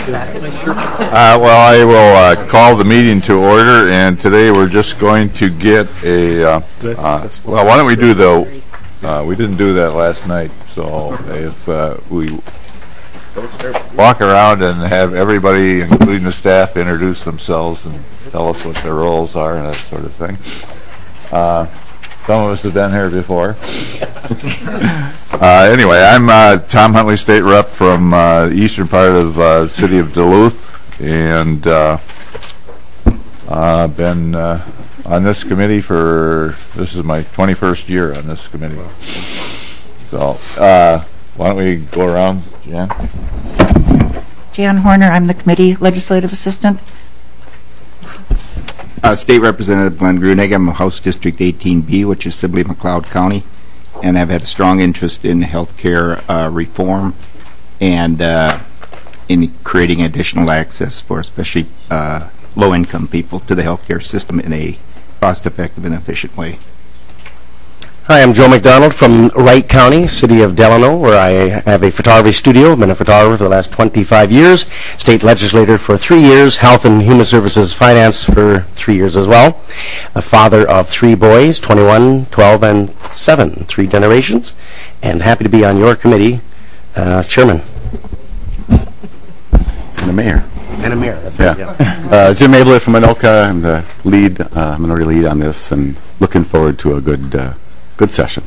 Well, I will call the meeting to order, and today we're just going to get a, well, why don't we do we didn't do that last night, so if we walk around and have everybody, including the staff, introduce themselves and tell us what their roles are and that sort of thing. Some of us have been here before. Anyway, I'm Tom Huntley, state rep from the eastern part of the city of Duluth, and been on this committee this is my 21st year on this committee. So why don't we go around, Jan? Jan Horner, I'm the committee legislative assistant. State Representative Glenn Grunig. I'm House District 18B, which is Sibley-McLeod County, and I've had a strong interest in healthcare reform and in creating additional access for especially low-income people to the healthcare system in a cost-effective and efficient way. Hi, I'm Joe McDonald from Wright County, city of Delano, where I have a photography studio. I've been a photographer for the last 25 years, state legislator for 3 years, health and human services finance for 3 years as well. A father of 3 boys, 21, 12, and 7, 3 generations, and happy to be on your committee, chairman. And a mayor. And a mayor, that's yeah. Right, Jim Abler from Anoka. I'm the lead, minority lead on this, and looking forward to a good session.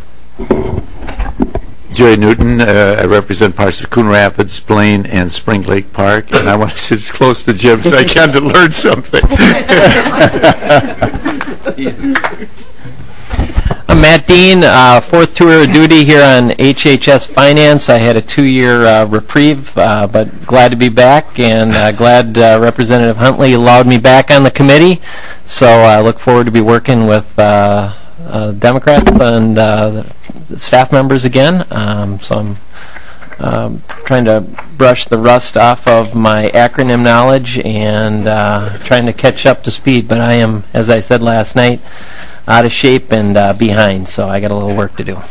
Joey Newton, I represent parts of Coon Rapids, Blaine, and Spring Lake Park, and I want to sit as close to Jim as I can to learn something. I'm Matt Dean, 4th tour of duty here on HHS Finance. I had a 2-year reprieve, but glad to be back, and glad Representative Huntley allowed me back on the committee. So I look forward to be working with Democrats and the staff members again. So I'm trying to brush the rust off of my acronym knowledge and trying to catch up to speed. But I am, as I said last night, out of shape and behind, so I got a little work to do.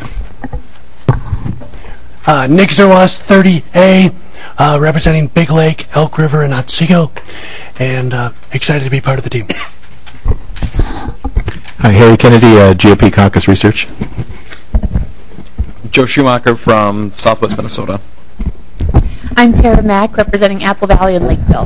Nick Zerwas, 30A, representing Big Lake, Elk River, and Otsego, and excited to be part of the team. Hi, Harry Kennedy, GOP Caucus Research. Joe Schumacher from Southwest Minnesota. I'm Tara Mack, representing Apple Valley and Lakeville.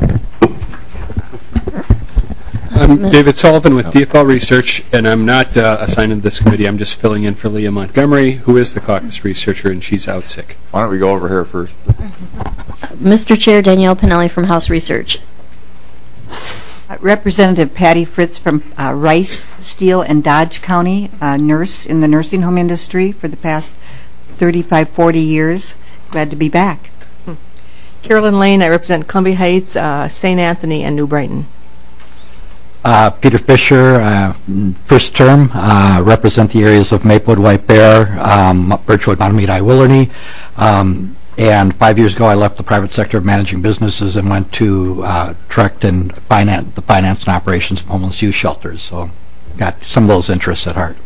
I'm David Sullivan with DFL Research, and I'm not assigned to this committee. I'm just filling in for Leah Montgomery, who is the caucus researcher, and she's out sick. Why don't we go over here first? Mr. Chair, Danielle Pinelli from House Research. Representative Patty Fritz from Rice, Steele, and Dodge County, nurse in the nursing home industry for the past 35, 40 years. Glad to be back. Carolyn Lane, I represent Columbia Heights, St. Anthony, and New Brighton. Peter Fisher, first term, represent the areas of Maplewood, White Bear, Birchwood, Montemita, Willarney. And 5 years ago, I left the private sector of managing businesses and went to direct and the finance and operations of homeless youth shelters. So got some of those interests at heart.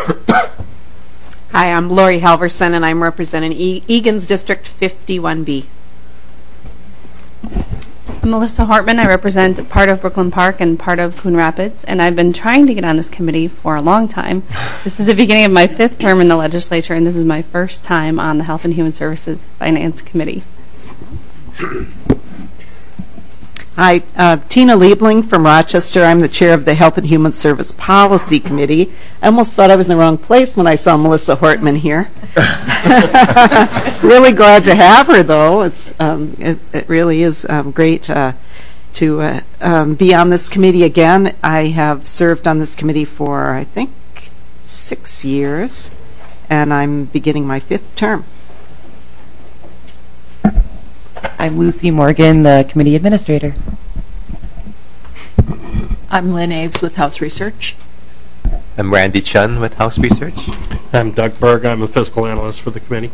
Hi, I'm Lori Halverson, and I'm representing Egan's District 51B. I'm Melissa Hartman. I represent part of Brooklyn Park and part of Coon Rapids, and I've been trying to get on this committee for a long time. This is the beginning of my 5th term in the legislature, and this is my first time on the Health and Human Services Finance Committee. Hi, Tina Liebling from Rochester. I'm the chair of the Health and Human Service Policy Committee. I almost thought I was in the wrong place when I saw Melissa Hartman here. Really glad to have her, though. It really is great to be on this committee again. I have served on this committee for, I think, 6 years, and I'm beginning my 5th term. I'm Lucy Morgan, the committee administrator. I'm Lynn Aves with House Research. I'm Randy Chun with House Research. I'm Doug Berg. I'm a fiscal analyst for the committee.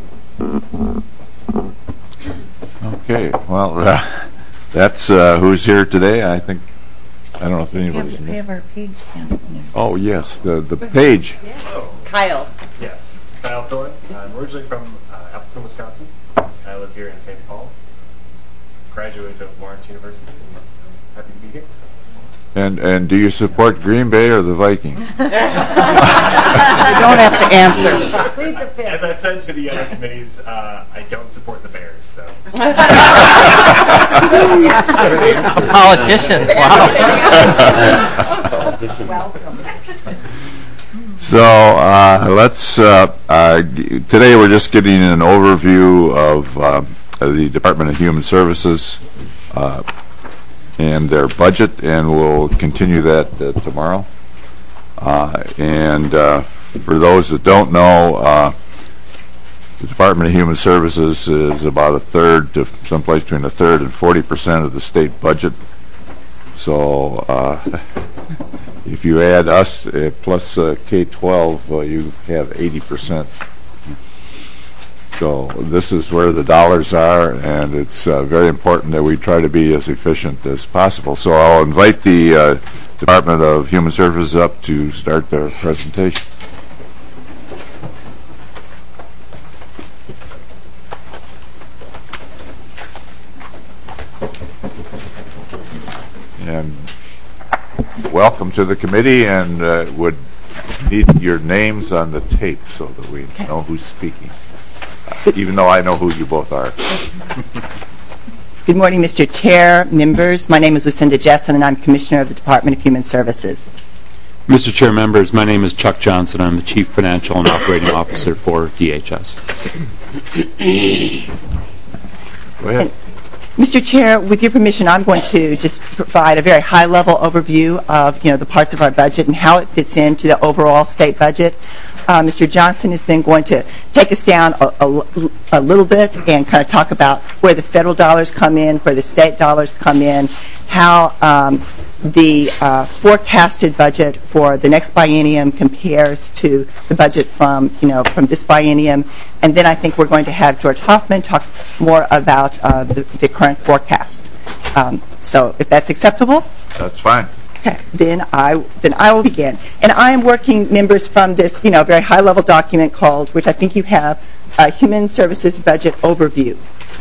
Okay, well, that's who's here today. I think, I don't know if anybody's We have our page stand. Oh, yes, the page. Kyle. Yes, Kyle Thorne. I'm originally from Appleton, Wisconsin. I live here in St. Paul. graduate of Lawrence University. I'm happy to be here. And do you support Green Bay or the Vikings? You don't have to answer. As I said to the other committees, I don't support the Bears. So. A politician. Wow. So let's. Today we're just getting an overview of the Department of Human Services and their budget, and we'll continue that tomorrow. And for those that don't know, the Department of Human Services is about a third to someplace between a third and 40% of the state budget. So if you add us plus K-12, you have 80%. So this is where the dollars are, and it's very important that we try to be as efficient as possible. So I'll invite the Department of Human Services up to start their presentation. And welcome to the committee, and would need your names on the tape so that we know who's speaking. Even though I know who you both are. Good morning, Mr. Chair, members. My name is Lucinda Jessen, and I'm Commissioner of the Department of Human Services. Mr. Chair, members, my name is Chuck Johnson. I'm the Chief Financial and Operating Officer for DHS. Go ahead. Mr. Chair, with your permission, I'm going to just provide a very high-level overview of, the parts of our budget and how it fits into the overall state budget. Mr. Johnson is then going to take us down a little bit and kind of talk about where the federal dollars come in, where the state dollars come in, how the forecasted budget for the next biennium compares to the budget from this biennium. And then I think we're going to have George Hoffman talk more about the current forecast. So if that's acceptable? That's fine. Okay, then I will begin. And I am working, members, from this very high-level document called, which I think you have, Human Services Budget Overview.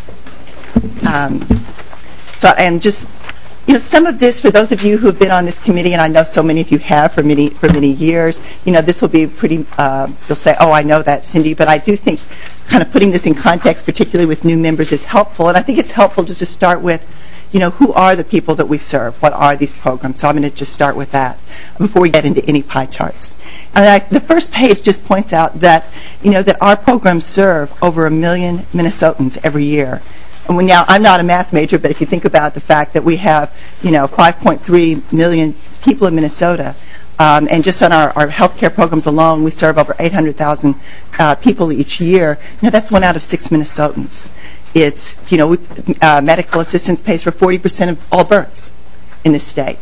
And just some of this, for those of you who have been on this committee, and I know so many of you have for many years, this will be pretty. You'll say, "Oh, I know that, Cindy," but I do think kind of putting this in context, particularly with new members, is helpful. And I think it's helpful just to start with, who are the people that we serve? What are these programs? So I'm going to just start with that before we get into any pie charts. And the first page just points out that, that our programs serve over 1 million Minnesotans every year. And now, I'm not a math major, but if you think about the fact that we have, 5.3 million people in Minnesota, and just on our healthcare programs alone, we serve over 800,000 people each year. That's 1 out of 6 Minnesotans. It's, medical assistance pays for 40% of all births in the state.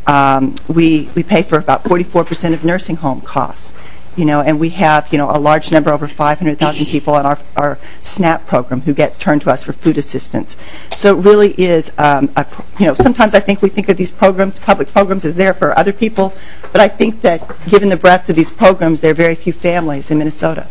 We pay for about 44% of nursing home costs. And we have, a large number, over 500,000 people on our SNAP program who get turned to us for food assistance. So it really is, sometimes I think we think of these programs, public programs, as there for other people, but I think that given the breadth of these programs, there are very few families in Minnesota,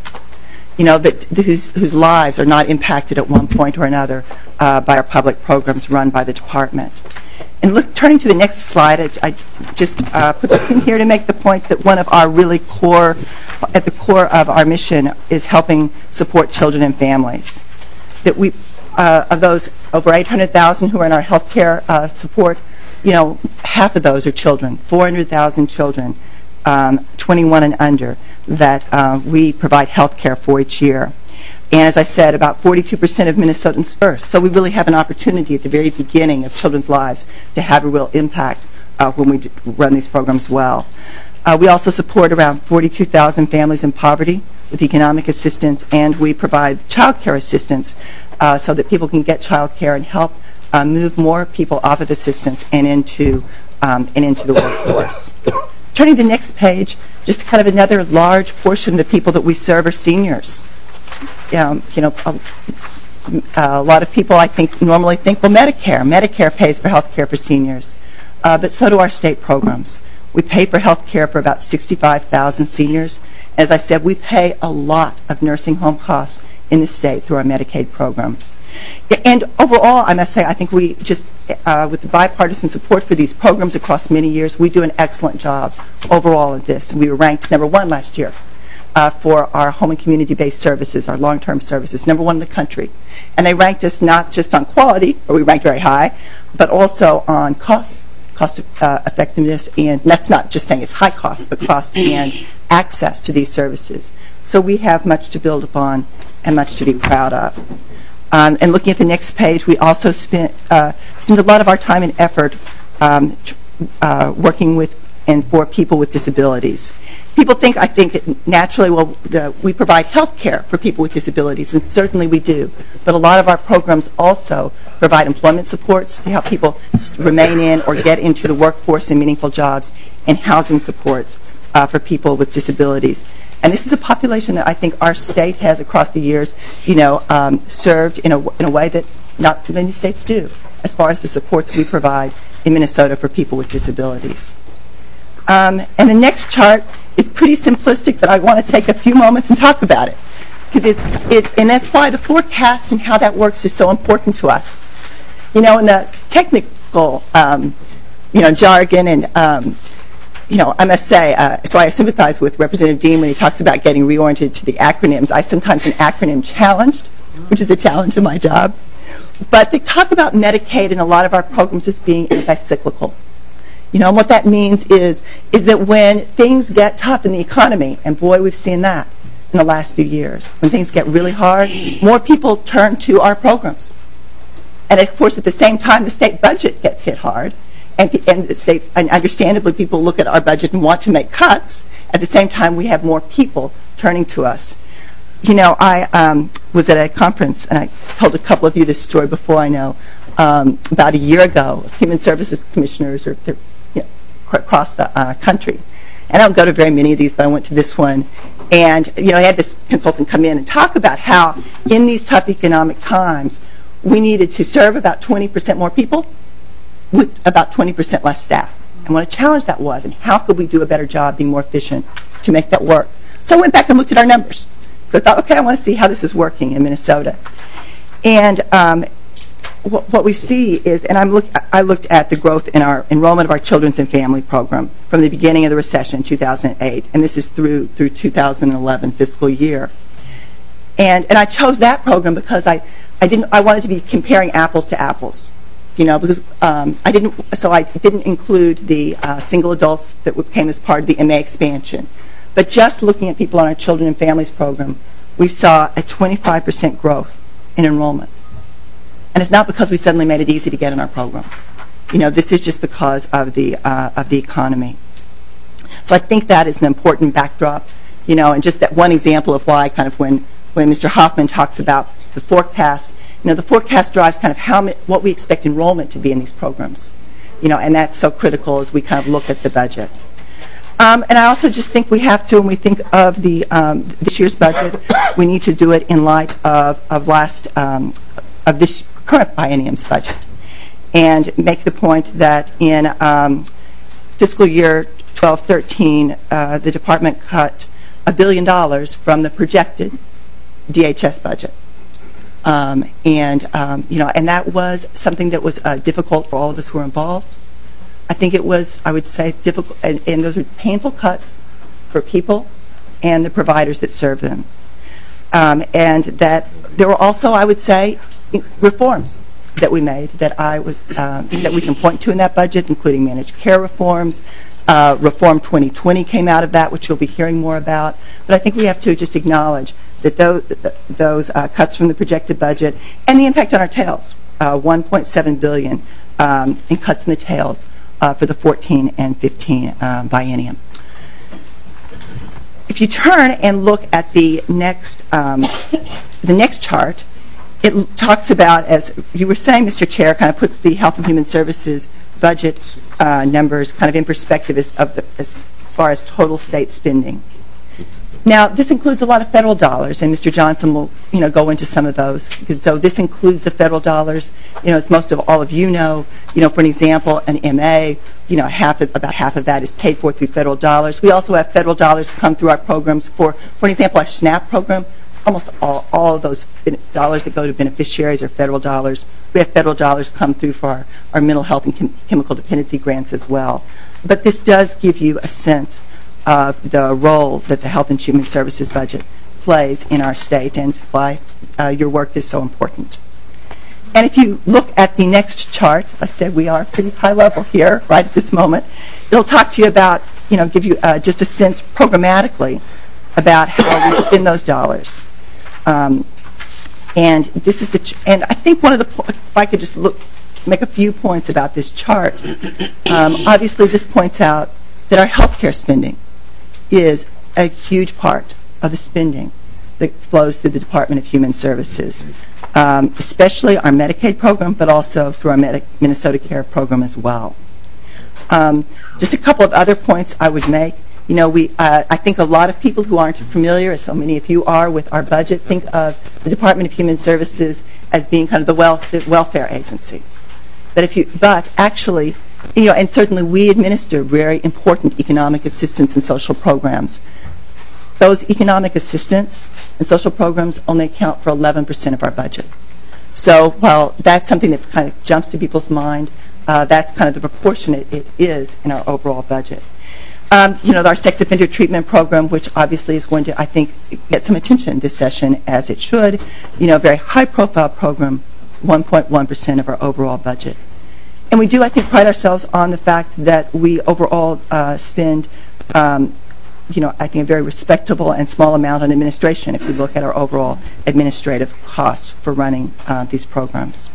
whose lives are not impacted at one point or another by our public programs run by the department. And turning to the next slide, I just put this in here to make the point that one of our really at the core of our mission is helping support children and families. That we, of those over 800,000 who are in our health care support, half of those are children, 400,000 children, 21 and under, that we provide health care for each year. And as I said, about 42% of Minnesotans first. So we really have an opportunity at the very beginning of children's lives to have a real impact when we run these programs well. We also support around 42,000 families in poverty with economic assistance, and we provide child care assistance so that people can get child care and help move more people off of assistance and into the workforce. Turning to the next page, just kind of another large portion of the people that we serve are seniors. A lot of people, I think, normally think, well, Medicare pays for health care for seniors, but so do our state programs. We pay for health care for about 65,000 seniors. As I said, we pay a lot of nursing home costs in the state through our Medicaid program. And overall, I must say, I think we just, with the bipartisan support for these programs across many years, we do an excellent job overall of this. We were ranked #1 last year for our home and community-based services, our long-term services, #1 in the country. And they ranked us not just on quality, or we ranked very high, but also on cost effectiveness, and that's not just saying it's high cost, but cost and access to these services. So we have much to build upon and much to be proud of. And looking at the next page, we also spend a lot of our time and effort working with and for people with disabilities. People think, I think, naturally, well, we provide health care for people with disabilities, and certainly we do. But a lot of our programs also provide employment supports to help people remain in or get into the workforce in meaningful jobs, and housing supports for people with disabilities. And this is a population that I think our state has across the years, served in a way that not many states do, as far as the supports we provide in Minnesota for people with disabilities. And the next chart is pretty simplistic, but I want to take a few moments and talk about it, because and that's why the forecast and how that works is so important to us. In the technical, jargon and I must say, so I sympathize with Representative Dean when he talks about getting reoriented to the acronyms. I sometimes am acronym challenged, which is a challenge in my job. But they talk about Medicaid and a lot of our programs as being anti-cyclical. And what that means is that when things get tough in the economy, and boy, we've seen that in the last few years, when things get really hard, more people turn to our programs. And of course, at the same time, the state budget gets hit hard. And the state, and understandably, people look at our budget and want to make cuts. At the same time, we have more people turning to us. I was at a conference, and I told a couple of you this story before, I know, about a year ago, Human Services Commissioners across the country. And I don't go to very many of these, but I went to this one. And, I had this consultant come in and talk about how, in these tough economic times, we needed to serve about 20% more people with about 20% less staff. And what a challenge that was, and how could we do a better job being more efficient to make that work. So I went back and looked at our numbers. So I thought, okay, I want to see how this is working in Minnesota. And what we see is, and I looked at the growth in our enrollment of our Children's and Family Program from the beginning of the recession in 2008, and this is through 2011 fiscal year. And I chose that program because I wanted to be comparing apples to apples. Because I didn't include the single adults that came as part of the MA expansion. But just looking at people on our Children and Families Program, we saw a 25% growth in enrollment. And it's not because we suddenly made it easy to get in our programs. This is just because of the economy. So I think that is an important backdrop, and just that one example of why kind of when Mr. Hoffman talks about the forecast, the forecast drives kind of what we expect enrollment to be in these programs, and that's so critical as we kind of look at the budget. And I also just think we have to, when we think of this year's budget, we need to do it in light of this current biennium's budget, and make the point that in fiscal year 12-13, the department cut $1 billion from the projected DHS budget. And that was something that was difficult for all of us who were involved. I think it was, I would say, difficult, and those were painful cuts for people and the providers that serve them. And that there were also, I would say, reforms that we made that we can point to in that budget, including managed care reforms. Reform 2020 came out of that, which you'll be hearing more about. But I think we have to just acknowledge that those cuts from the projected budget and the impact on our tails, $1.7 billion in cuts in the tails for the 14 and 15 biennium. If you turn and look at the next chart, it talks about, as you were saying, Mr. Chair, kind of puts the Health and Human Services budget numbers kind of in perspective as far as total state spending. Now, this includes a lot of federal dollars, and Mr. Johnson will, go into some of those, because though this includes the federal dollars, as most of all of you know, for an example, an MA, about half of that is paid for through federal dollars. We also have federal dollars come through our programs for an example, our SNAP program. almost all of those dollars that go to beneficiaries are federal dollars. We have federal dollars come through for our mental health and chemical dependency grants as well. But this does give you a sense of the role that the Health and Human Services budget plays in our state and why your work is so important. And if you look at the next chart, as I said, we are pretty high level here right at this moment. It'll talk to you about, give you just a sense programmatically about how we spend those dollars. And this is and I think one of the, if I could just make a few points about this chart. Obviously, this points out that our healthcare spending is a huge part of the spending that flows through the Department of Human Services, especially our Medicaid program, but also through our Minnesota Care program as well. Just a couple of other points I would make. I think a lot of people who aren't familiar, as so many of you are, with our budget, think of the Department of Human Services as being kind of the welfare agency. But actually, and certainly we administer very important economic assistance and social programs. Those economic assistance and social programs only account for 11% of our budget. So while that's something that kind of jumps to people's mind, that's kind of the proportion it is in our overall budget. Our sex offender treatment program, which obviously is going to, I think, get some attention this session, as it should, a very high-profile program, 1.1% of our overall budget. And we do, I think, pride ourselves on the fact that we overall spend, I think, a very respectable and small amount on administration if we look at our overall administrative costs for running these programs.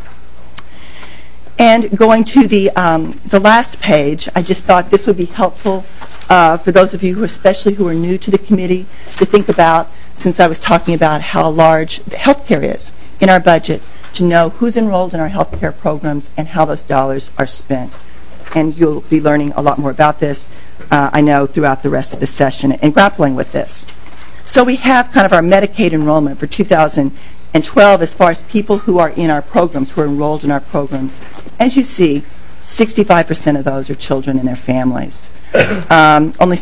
And going to the last page, I just thought this would be helpful for those of you especially who are new to the committee to think about, since I was talking about how large the healthcare is in our budget, to know who's enrolled in our healthcare programs and how those dollars are spent. And you'll be learning a lot more about this, I know, throughout the rest of the session and grappling with this. So we have kind of our Medicaid enrollment for 2012 as far as people who are in our programs, who are enrolled in our programs. As you see, 65% of those are children and their families. Only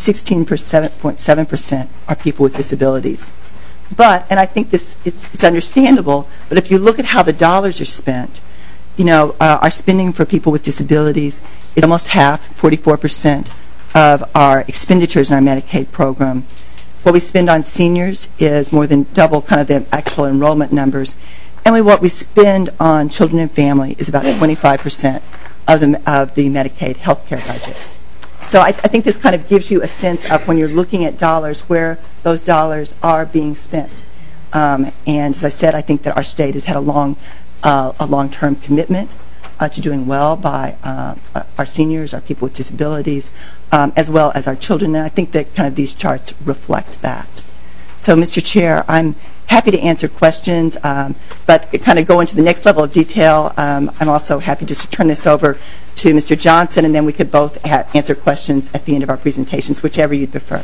16.7% are people with disabilities. But, and I think it's understandable, but if you look at how the dollars are spent, our spending for people with disabilities is almost half, 44% of our expenditures in our Medicaid program. What we spend on seniors is more than double kind of the actual enrollment numbers. And what we spend on children and family is about 25% of the Medicaid healthcare budget. So I think this kind of gives you a sense of, when you're looking at dollars, where those dollars are being spent. And as I said, I think that our state has had a long-term commitment to doing well by our seniors, our people with disabilities, as well as our children. And I think that kind of these charts reflect that. So, Mr. Chair, I'm happy to answer questions, but kind of go into the next level of detail. I'm also happy just to turn this over to Mr. Johnson, and then we could both answer questions at the end of our presentations, whichever you'd prefer.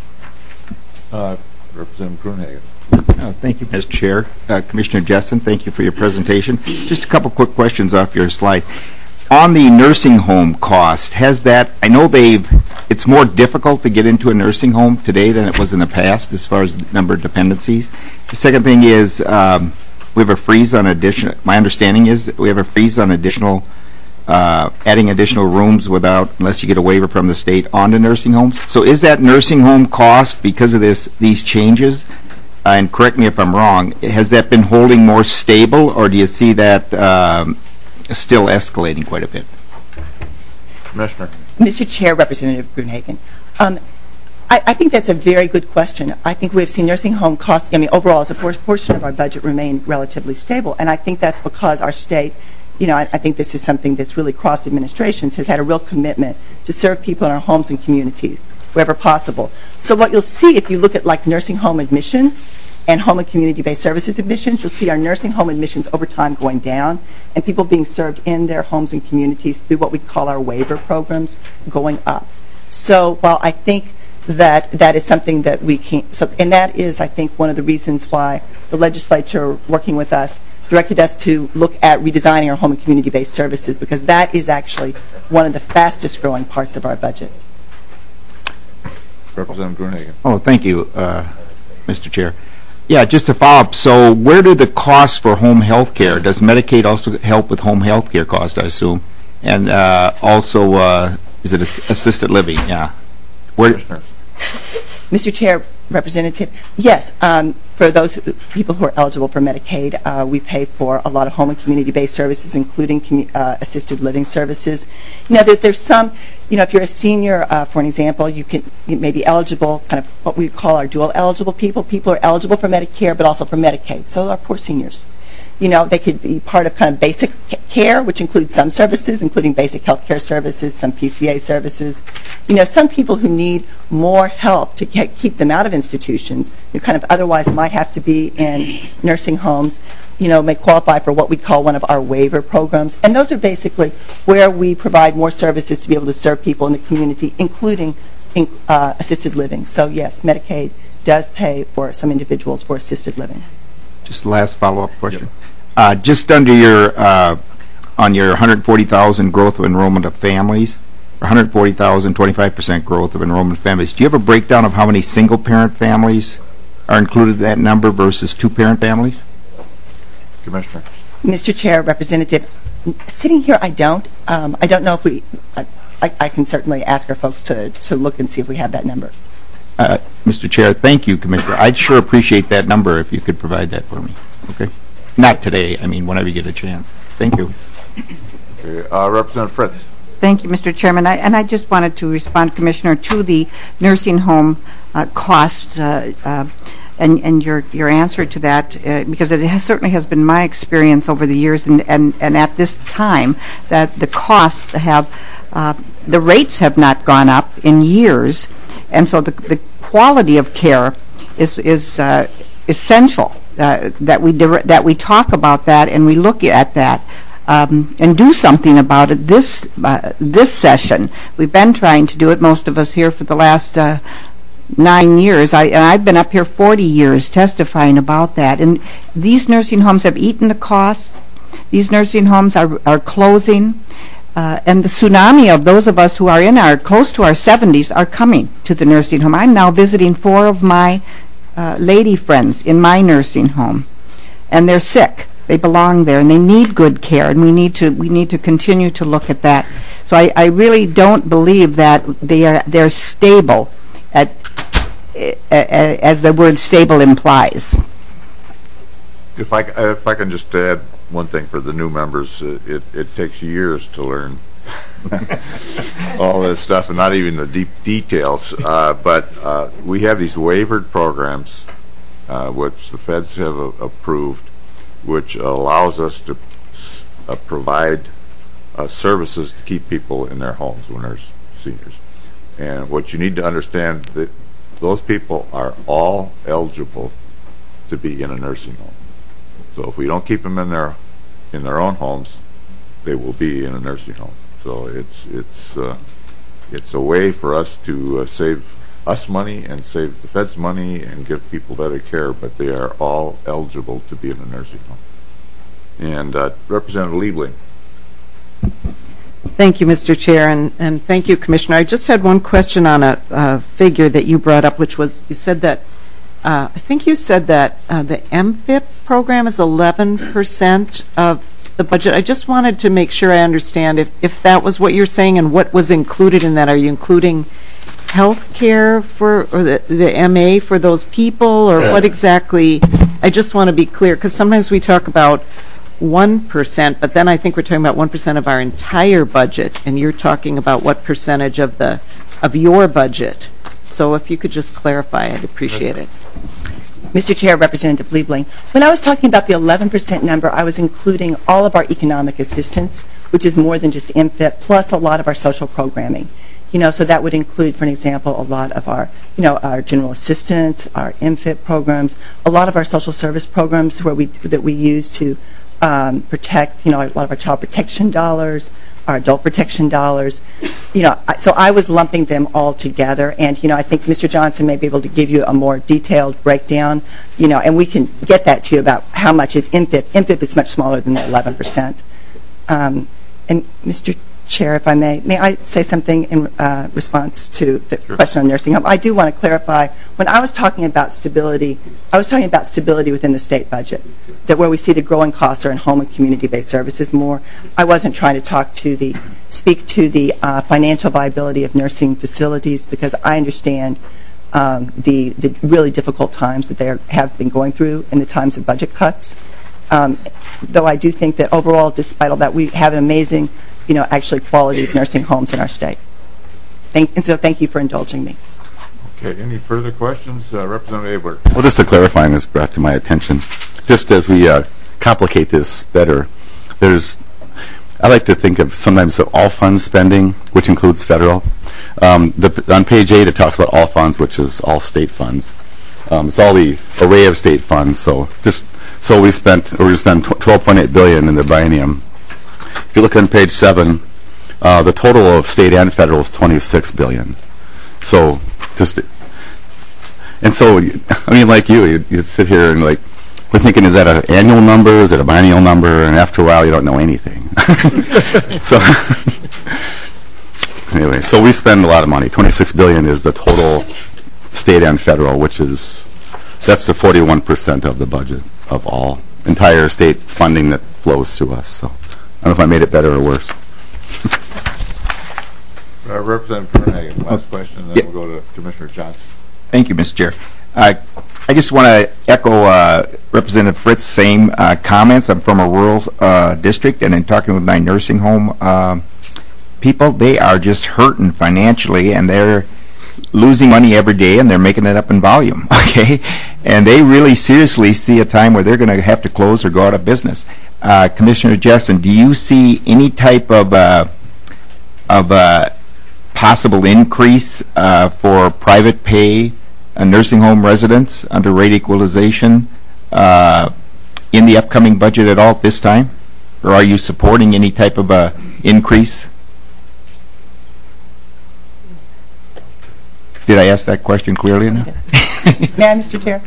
Representative Gruenhagen. Thank you, Mr. Chair. Commissioner Jessen, thank you for your presentation. Just a couple quick questions off your slide. On the nursing home cost, I know it's more difficult to get into a nursing home today than it was in the past as far as the number of dependencies. The second thing is we have a freeze on my understanding is we have a freeze on adding additional rooms unless you get a waiver from the state onto nursing homes. So is that nursing home cost, because of these changes, and correct me if I'm wrong, has that been holding more stable, or do you see that still escalating quite a bit? Commissioner. Mr. Chair, Representative Gruenhagen. I think that's a very good question. I think we've seen nursing home costs, overall as a portion of our budget, remain relatively stable, and I think that's because our state, I think this is something that's really crossed administrations, has had a real commitment to serve people in our homes and communities wherever possible. So what you'll see if you look at like nursing home admissions and home and community-based services admissions, you'll see our nursing home admissions over time going down and people being served in their homes and communities through what we call our waiver programs going up. So while I think that is something that we can't, and that is, I think, one of the reasons why the legislature, working with us, directed us to look at redesigning our home and community-based services, because that is actually one of the fastest growing parts of our budget. Representative Gruenhagen. Oh, thank you, Mr. Chair. Yeah, just to follow up, so where do the costs for home health care, does Medicaid also help with home health care costs, I assume? And also, is it assisted living? Yeah. Where? Mr. Chair, Representative, yes, for those people who are eligible for Medicaid, we pay for a lot of home and community-based services, including assisted living services. You know, there's some, you know, if you're a senior, for an example, you may be eligible, kind of what we call our dual eligible people. People are eligible for Medicare, but also for Medicaid. So our poor seniors. You know, they could be part of kind of basic care, which includes some services, including basic health care services, some PCA services. You know, some people who need more help to keep them out of institutions, who kind of otherwise might have to be in nursing homes, you know, may qualify for what we call one of our waiver programs. And those are basically where we provide more services to be able to serve people in the community, including assisted living. So, yes, Medicaid does pay for some individuals for assisted living. Just last follow-up question. Just under your, on your 140,000 growth of enrollment of families, or 140,000, 25% growth of enrollment of families, do you have a breakdown of how many single-parent families are included in that number versus two-parent families? Commissioner. Mr. Chair, Representative, sitting here, I don't know if we, I can certainly ask our folks to look and see if we have that number. Mr. Chair, thank you, Commissioner. I'd sure appreciate that number if you could provide that for me. Okay? Not today. I mean, whenever you get a chance. Thank you. Okay, Representative Fritz. Thank you, Mr. Chairman. I just wanted to respond, Commissioner, to the nursing home costs and your answer to that, because it certainly has been my experience over the years and at this time that the costs have, the rates have not gone up in years, and so the quality of care is essential that we talk about that and we look at that and do something about it this session. We've been trying to do it, most of us here, for the last 9 years. I've been up here 40 years testifying about that. And these nursing homes have eaten the costs. These nursing homes are closing. And the tsunami of those of us who are close to our 70s are coming to the nursing home. I'm now visiting 4 of my lady friends in my nursing home, and they're sick. They belong there, and they need good care, and we need to continue to look at that. So I really don't believe that they're stable, as the word stable implies. If I can just add one thing for the new members, it takes years to learn all this stuff, and not even the deep details. But we have these waivered programs, which the feds have approved, which allows us to provide services to keep people in their homes when they're seniors. And what you need to understand, that those people are all eligible to be in a nursing home. So if we don't keep them in their own homes, they will be in a nursing home. So it's a way for us to save us money and save the feds money and give people better care, but they are all eligible to be in a nursing home. And Representative Liebling. Thank you, Mr. Chair, and thank you, Commissioner. I just had one question on a figure that you brought up, which was, you said that, I think you said that the MFIP program is 11% of the budget. I just wanted to make sure I understand if that was what you're saying and what was included in that. Are you including health care or the MA for those people, or what exactly? I just want to be clear, because sometimes we talk about 1%, but then I think we're talking about 1% of our entire budget, and you're talking about what percentage of your budget. So if you could just clarify, I'd appreciate it. Mr. Chair, Representative Liebling, when I was talking about the 11% number, I was including all of our economic assistance, which is more than just MFIP, plus a lot of our social programming. You know, so that would include, for an example, a lot of our, our general assistance, our MFIP programs, a lot of our social service programs that we use to protect, a lot of our child protection dollars, our adult protection dollars. So I was lumping them all together, and I think Mr. Johnson may be able to give you a more detailed breakdown, and we can get that to you about how much is MFIP. MFIP is much smaller than the 11%. And Mr. Chair, if I may I say something in response to the question on nursing home? I do want to clarify, when I was talking about stability, I was talking about stability within the state budget, that where we see the growing costs are in home and community-based services more. I wasn't trying to speak to the financial viability of nursing facilities, because I understand the really difficult times that they have been going through in the times of budget cuts. Though I do think that overall, despite all that, we have an amazing, actually quality of nursing homes in our state. And so thank you for indulging me. Okay, any further questions? Representative Abler. Well, just a clarifying this brought to my attention. Just as we complicate this better, I like to think of sometimes of all funds spending, which includes federal. On page 8, it talks about all funds, which is all state funds. It's all the array of state funds. So we're going to spend $12.8 billion in the biennium. If you look on page 7, the total of state and federal is $26 billion. So like you sit here and we're thinking, is that an annual number? Is it a biennial number? And after a while, you don't know anything. Anyway, so we spend a lot of money. $26 billion is the total state and federal, that's the 41% of the budget of all entire state funding that flows to us. So I don't know if I made it better or worse. Representative Kernhagen, last question, and then we'll go to Commissioner Johnson. Thank you, Mr. Chair. I just want to echo Representative Fritz's same comments. I'm from a rural district, and in talking with my nursing home people, they are just hurting financially, and they're losing money every day, and they're making it up in volume, okay? And they really seriously see a time where they're going to have to close or go out of business. Commissioner Jessen, do you see any type of possible increase for private pay nursing home residents under rate equalization in the upcoming budget at all at this time? Or are you supporting any type of increase? Did I ask that question clearly enough? May I, Mr. Chair?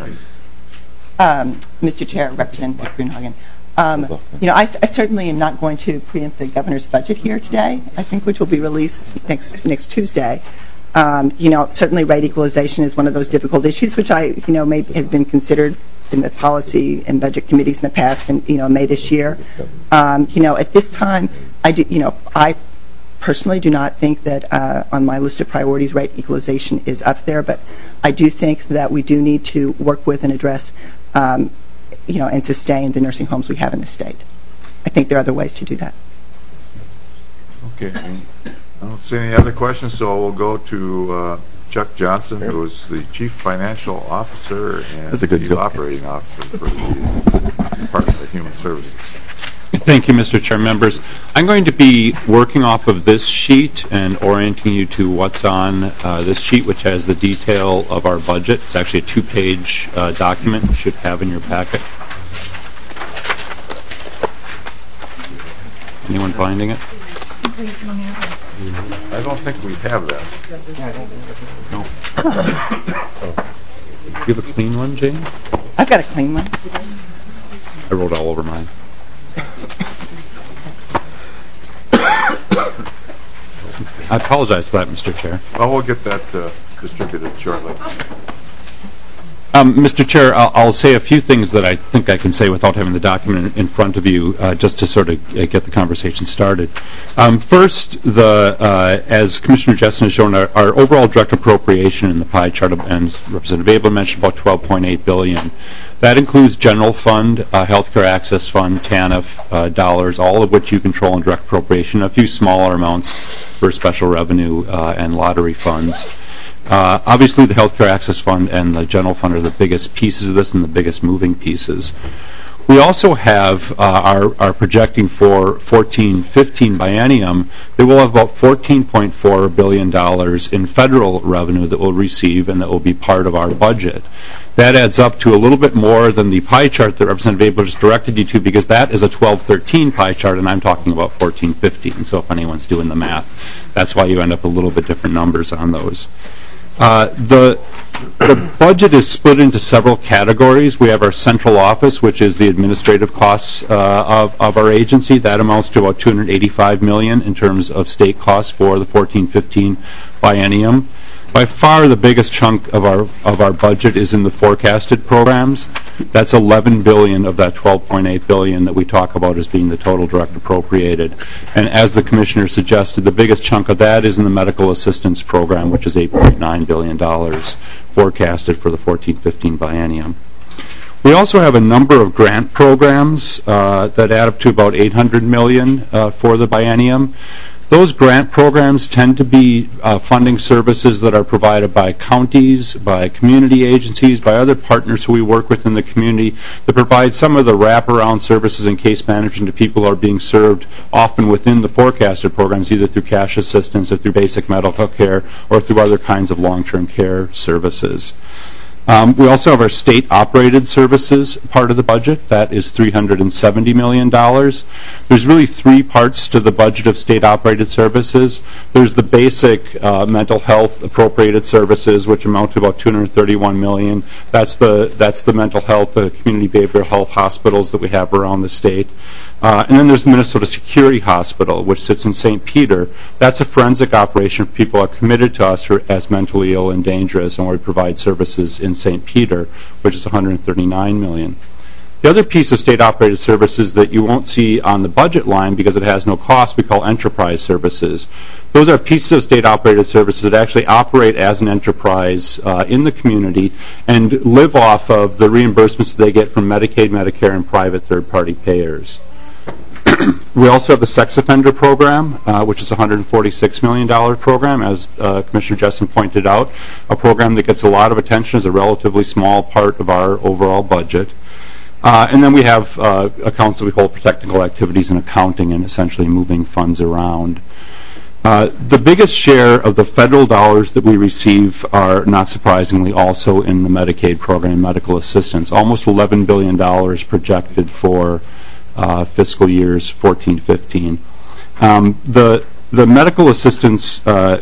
Mr. Chair, Representative Grunhagen. I certainly am not going to preempt the governor's budget here today, I think, which will be released next Tuesday. Certainly rate equalization is one of those difficult issues, which has been considered in the policy and budget committees in the past, and May this year. At this time, I personally do not think that on my list of priorities rate equalization is up there, but I do think that we do need to work with and address and sustain the nursing homes we have in the state. I think there are other ways to do that. Okay. I don't see any other questions, so we'll go to Chuck Johnson, who is the Chief Financial Officer and Chief Operating Officer for the Department of Human Services. Thank you, Mr. Chair. Members, I'm going to be working off of this sheet and orienting you to what's on this sheet, which has the detail of our budget. It's actually a 2-page document you should have in your packet. Anyone finding it? I don't think we have that. No. You have a clean one, Jane? I've got a clean one. I wrote all over mine. I apologize for that, Mr. Chair. Well, we'll get that distributed shortly. Mr. Chair, I'll say a few things that I think I can say without having the document in front of you, just to sort of get the conversation started. First, as Commissioner Jessen has shown, our overall direct appropriation in the pie chart, and Representative Abler mentioned about $12.8 billion. That includes general fund, healthcare access fund, TANF dollars, all of which you control in direct appropriation, a few smaller amounts for special revenue and lottery funds. Obviously, the healthcare access fund and the general fund are the biggest pieces of this and the biggest moving pieces. We also have are projecting for 14-15 biennium that we'll have about $14.4 billion in federal revenue that we'll receive and that will be part of our budget. That adds up to a little bit more than the pie chart that Representative Abler just directed you to, because that is a 12-13 pie chart, and I'm talking about 14-15. So if anyone's doing the math, that's why you end up with a little bit different numbers on those. The budget is split into several categories. We have our central office, which is the administrative costs of our agency. That amounts to about $285 million in terms of state costs for the 14-15 biennium. By far, the biggest chunk of our budget is in the forecasted programs. That's $11 billion of that $12.8 billion that we talk about as being the total direct appropriated. And as the commissioner suggested, the biggest chunk of that is in the medical assistance program, which is $8.9 billion forecasted for the 14-15 biennium. We also have a number of grant programs that add up to about $800 million for the biennium. Those grant programs tend to be funding services that are provided by counties, by community agencies, by other partners who we work with in the community that provide some of the wraparound services and case management to people who are being served often within the forecasted programs, either through cash assistance or through basic medical care or through other kinds of long-term care services. We also have our state-operated services part of the budget. That is $370 million. There's really three parts to the budget of state-operated services. There's the basic mental health appropriated services, which amount to about $231 million. That's the mental health, the community behavioral health hospitals that we have around the state. And then there's the Minnesota Security Hospital, which sits in St. Peter. That's a forensic operation for people who are committed to us as mentally ill and dangerous, and we provide services in St. Peter, which is $139 million. The other piece of state-operated services that you won't see on the budget line because it has no cost, we call enterprise services. Those are pieces of state-operated services that actually operate as an enterprise in the community and live off of the reimbursements they get from Medicaid, Medicare, and private third-party payers. We also have the sex offender program, which is a $146 million program, as Commissioner Jessen pointed out, a program that gets a lot of attention as a relatively small part of our overall budget. And then we have accounts that we hold for technical activities and accounting and essentially moving funds around. The biggest share of the federal dollars that we receive are, not surprisingly, also in the Medicaid program, medical assistance. Almost $11 billion projected for fiscal years 14-15. The medical assistance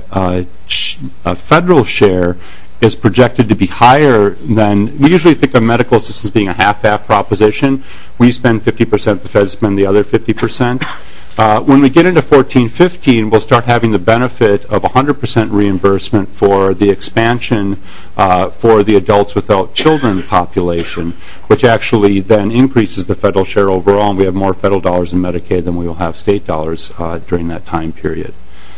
federal share is projected to be higher than, we usually think of medical assistance being a half-half proposition. We spend 50%, the feds spend the other 50%. When we get into 14-15, we'll start having the benefit of 100% reimbursement for the expansion for the adults without children population, which actually then increases the federal share overall, and we have more federal dollars in Medicaid than we will have state dollars during that time period.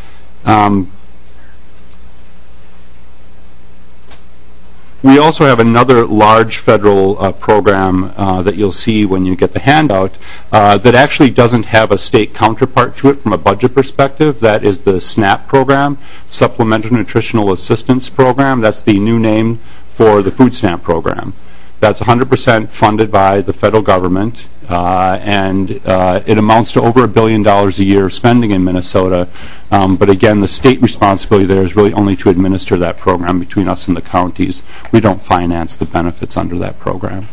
We also have another large federal program that you'll see when you get the handout that actually doesn't have a state counterpart to it from a budget perspective. That is the SNAP program, Supplemental Nutritional Assistance Program. That's the new name for the food stamp program. That's 100% funded by the federal government, and it amounts to over $1 billion a year of spending in Minnesota. But again, the state responsibility there is really only to administer that program between us and the counties. We don't finance the benefits under that program.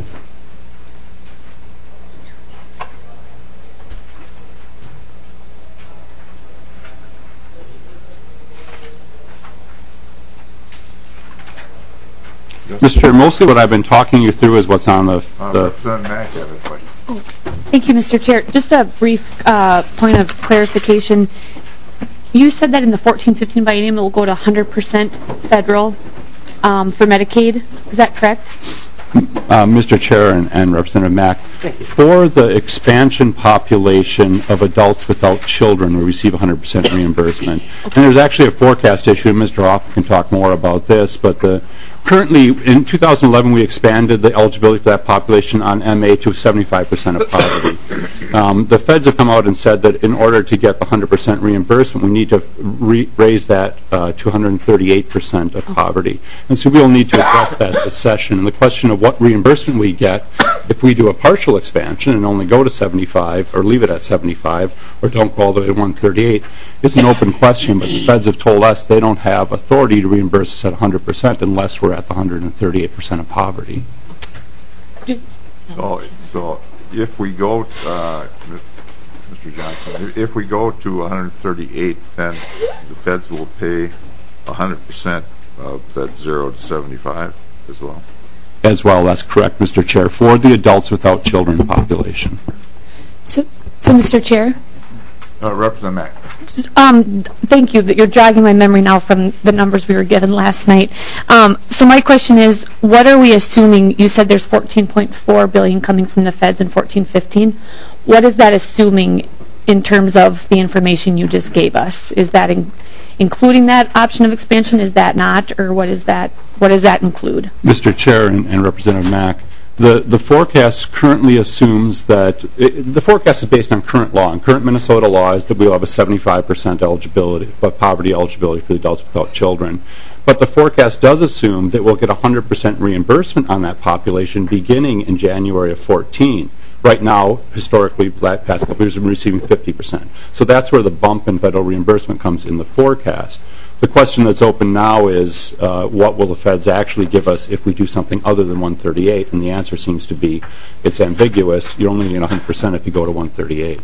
Mr. Chair, mostly what I've been talking you through is what's on the... Representative Mack has a question. Thank you, Mr. Chair. Just a brief point of clarification. You said that in the 14-15 biennium it will go to 100% federal for Medicaid. Is that correct? Mr. Chair and Representative Mack, for the expansion population of adults without children, we receive 100% reimbursement. And there's actually a forecast issue, and Mr. Hoffman can talk more about this, but currently, in 2011, we expanded the eligibility for that population on MA to 75% of poverty. The feds have come out and said that in order to get the 100% reimbursement, we need to raise that to 138% of poverty. And so we'll need to address that this session. And the question of what reimbursement we get if we do a partial expansion and only go to 75 or leave it at 75 or don't go all the way to 138 is an open question, but the feds have told us they don't have authority to reimburse us at 100% unless we're at the 138% of poverty. So if we go, Mr. Johnson, if we go to 138, then the feds will pay 100% of that 0 to 75 as well? As well, that's correct, Mr. Chair, for the adults without children population. So Mr. Chair? Representative Mack. Thank you. That you're jogging my memory now from the numbers we were given last night. So my question is, what are we assuming? You said there's $14.4 billion coming from the feds in 14-15. What is that assuming in terms of the information you just gave us? Is that including that option of expansion? Is that not, or what is that? What does that include? Mr. Chair and Representative Mack, the forecast currently assumes that the forecast is based on current law. And current Minnesota law is that we will have a 75% eligibility, poverty eligibility for the adults without children. But the forecast does assume that we'll get 100% reimbursement on that population beginning in January of 14. Right now, historically, past couple years, we've been receiving 50%. So that's where the bump in federal reimbursement comes in the forecast. The question that's open now is, what will the feds actually give us if we do something other than 138? And the answer seems to be, it's ambiguous. You're only getting 100% if you go to 138.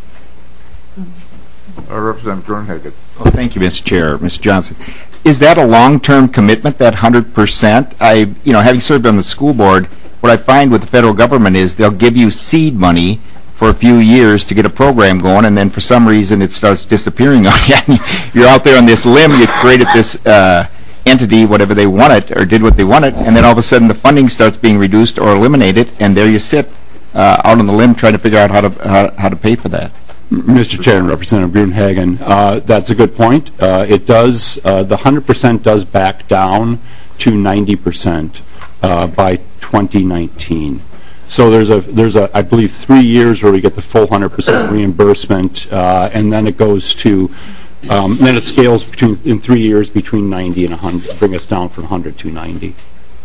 Representative Gruenhagen. Oh, thank you, Mr. Chair. Mr. Johnson. Is that a long-term commitment, that 100%? Having served on the school board, what I find with the federal government is they'll give you seed money for a few years to get a program going, and then for some reason it starts disappearing on you. You're out there on this limb, you created this entity, whatever they wanted, or did what they wanted, and then all of a sudden the funding starts being reduced or eliminated, and there you sit out on the limb trying to figure out how to pay for that. Mr. Chair and Representative Gruenhagen, that's a good point. It does, the 100% does back down to 90% by 2019. So there's a I believe 3 years where we get the full 100% reimbursement, and then it goes to then it scales in 3 years between 90 and 100, bring us down from 100 to 90.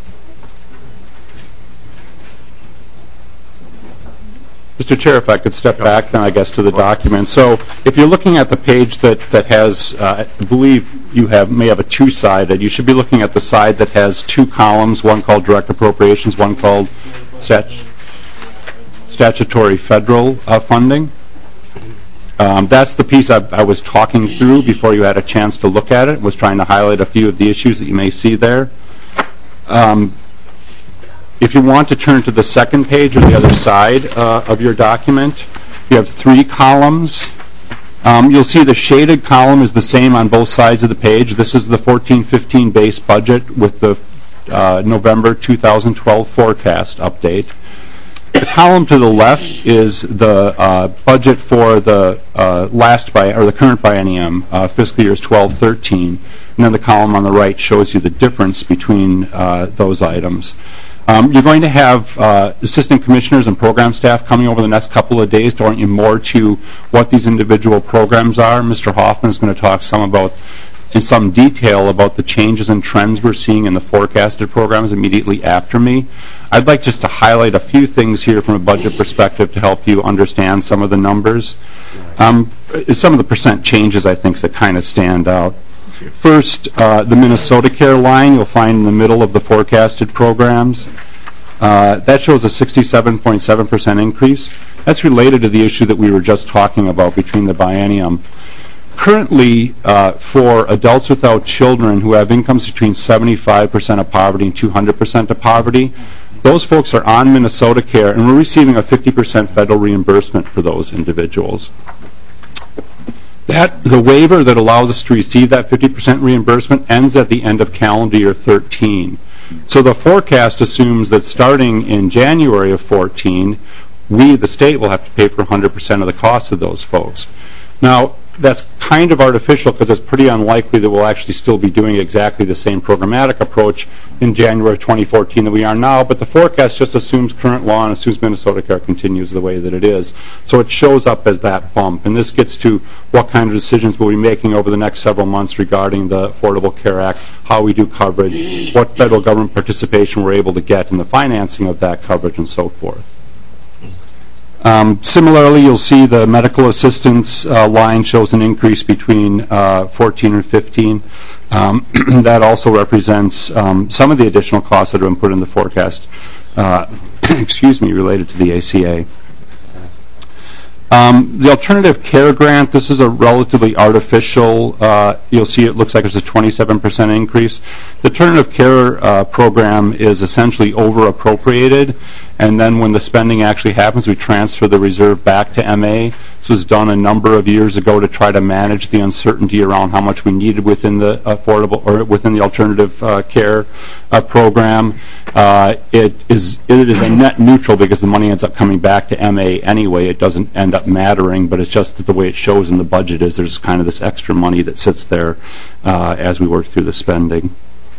Mr. Chair, if I could step back then, I guess, to the document. So if you're looking at the page that has, I believe you may have a two-sided, you should be looking at the side that has two columns, one called direct appropriations, one called statutory federal funding. That's the piece I was talking through before you had a chance to look at it, was trying to highlight a few of the issues that you may see there. If you want to turn to the second page or the other side of your document, you have three columns. You'll see the shaded column is the same on both sides of the page. This is the 14-15 base budget with the November 2012 forecast update. The column to the left is the budget for the the current biennium, fiscal years 12-13, and then the column on the right shows you the difference between those items. You're going to have assistant commissioners and program staff coming over the next couple of days to orient you more to what these individual programs are. Mr. Hoffman is going to talk in some detail about the changes and trends we're seeing in the forecasted programs immediately after me. I'd like just to highlight a few things here from a budget perspective to help you understand some of the numbers. Some of the percent changes, I think, that kind of stand out. First, the Minnesota Care line you'll find in the middle of the forecasted programs. That shows a 67.7% increase. That's related to the issue that we were just talking about between the biennium. Currently, for adults without children who have incomes between 75% of poverty and 200% of poverty, those folks are on Minnesota Care, and we're receiving a 50% federal reimbursement for those individuals. The waiver that allows us to receive that 50% reimbursement ends at the end of calendar year 13. So the forecast assumes that starting in January of 14, we, the state, will have to pay for 100% of the costs of those folks. Now, that's kind of artificial because it's pretty unlikely that we'll actually still be doing exactly the same programmatic approach in January of 2014 that we are now, but the forecast just assumes current law and assumes Minnesota Care continues the way that it is. So it shows up as that bump, and this gets to what kind of decisions we'll be making over the next several months regarding the Affordable Care Act, how we do coverage, what federal government participation we're able to get in the financing of that coverage, and so forth. Similarly, you'll see the medical assistance line shows an increase between 14 and 15. That also represents some of the additional costs that have been put in the forecast, related to the ACA. The alternative care grant, this is a relatively artificial, you'll see it looks like it's a 27% increase. The alternative care program is essentially over appropriated, and then when the spending actually happens, we transfer the reserve back to MA. This was done a number of years ago to try to manage the uncertainty around how much we needed within the affordable or within the alternative care program. It is a net neutral because the money ends up coming back to MA anyway. It doesn't end up mattering, but it's just that the way it shows in the budget is there's kind of this extra money that sits there as we work through the spending.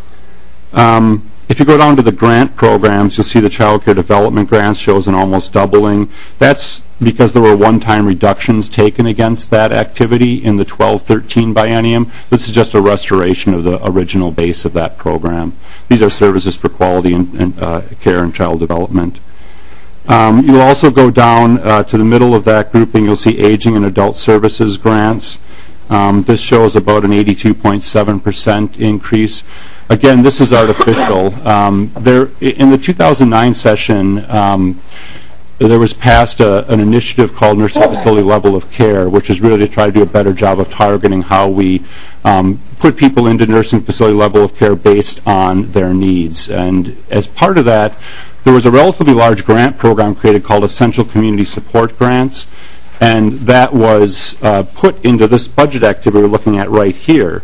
If you go down to the grant programs, you'll see the child care development grants shows an almost doubling. That's because there were one-time reductions taken against that activity in the 12-13 biennium. This is just a restoration of the original base of that program. These are services for quality and care and child development. You'll also go down to the middle of that grouping. You'll see aging and adult services grants. This shows about an 82.7% increase. Again, this is artificial. In the 2009 session, there was passed an initiative called Nursing Facility Level of Care, which is really to try to do a better job of targeting how we put people into nursing facility level of care based on their needs. And as part of that, there was a relatively large grant program created called Essential Community Support Grants, and that was put into this budget activity we're looking at right here.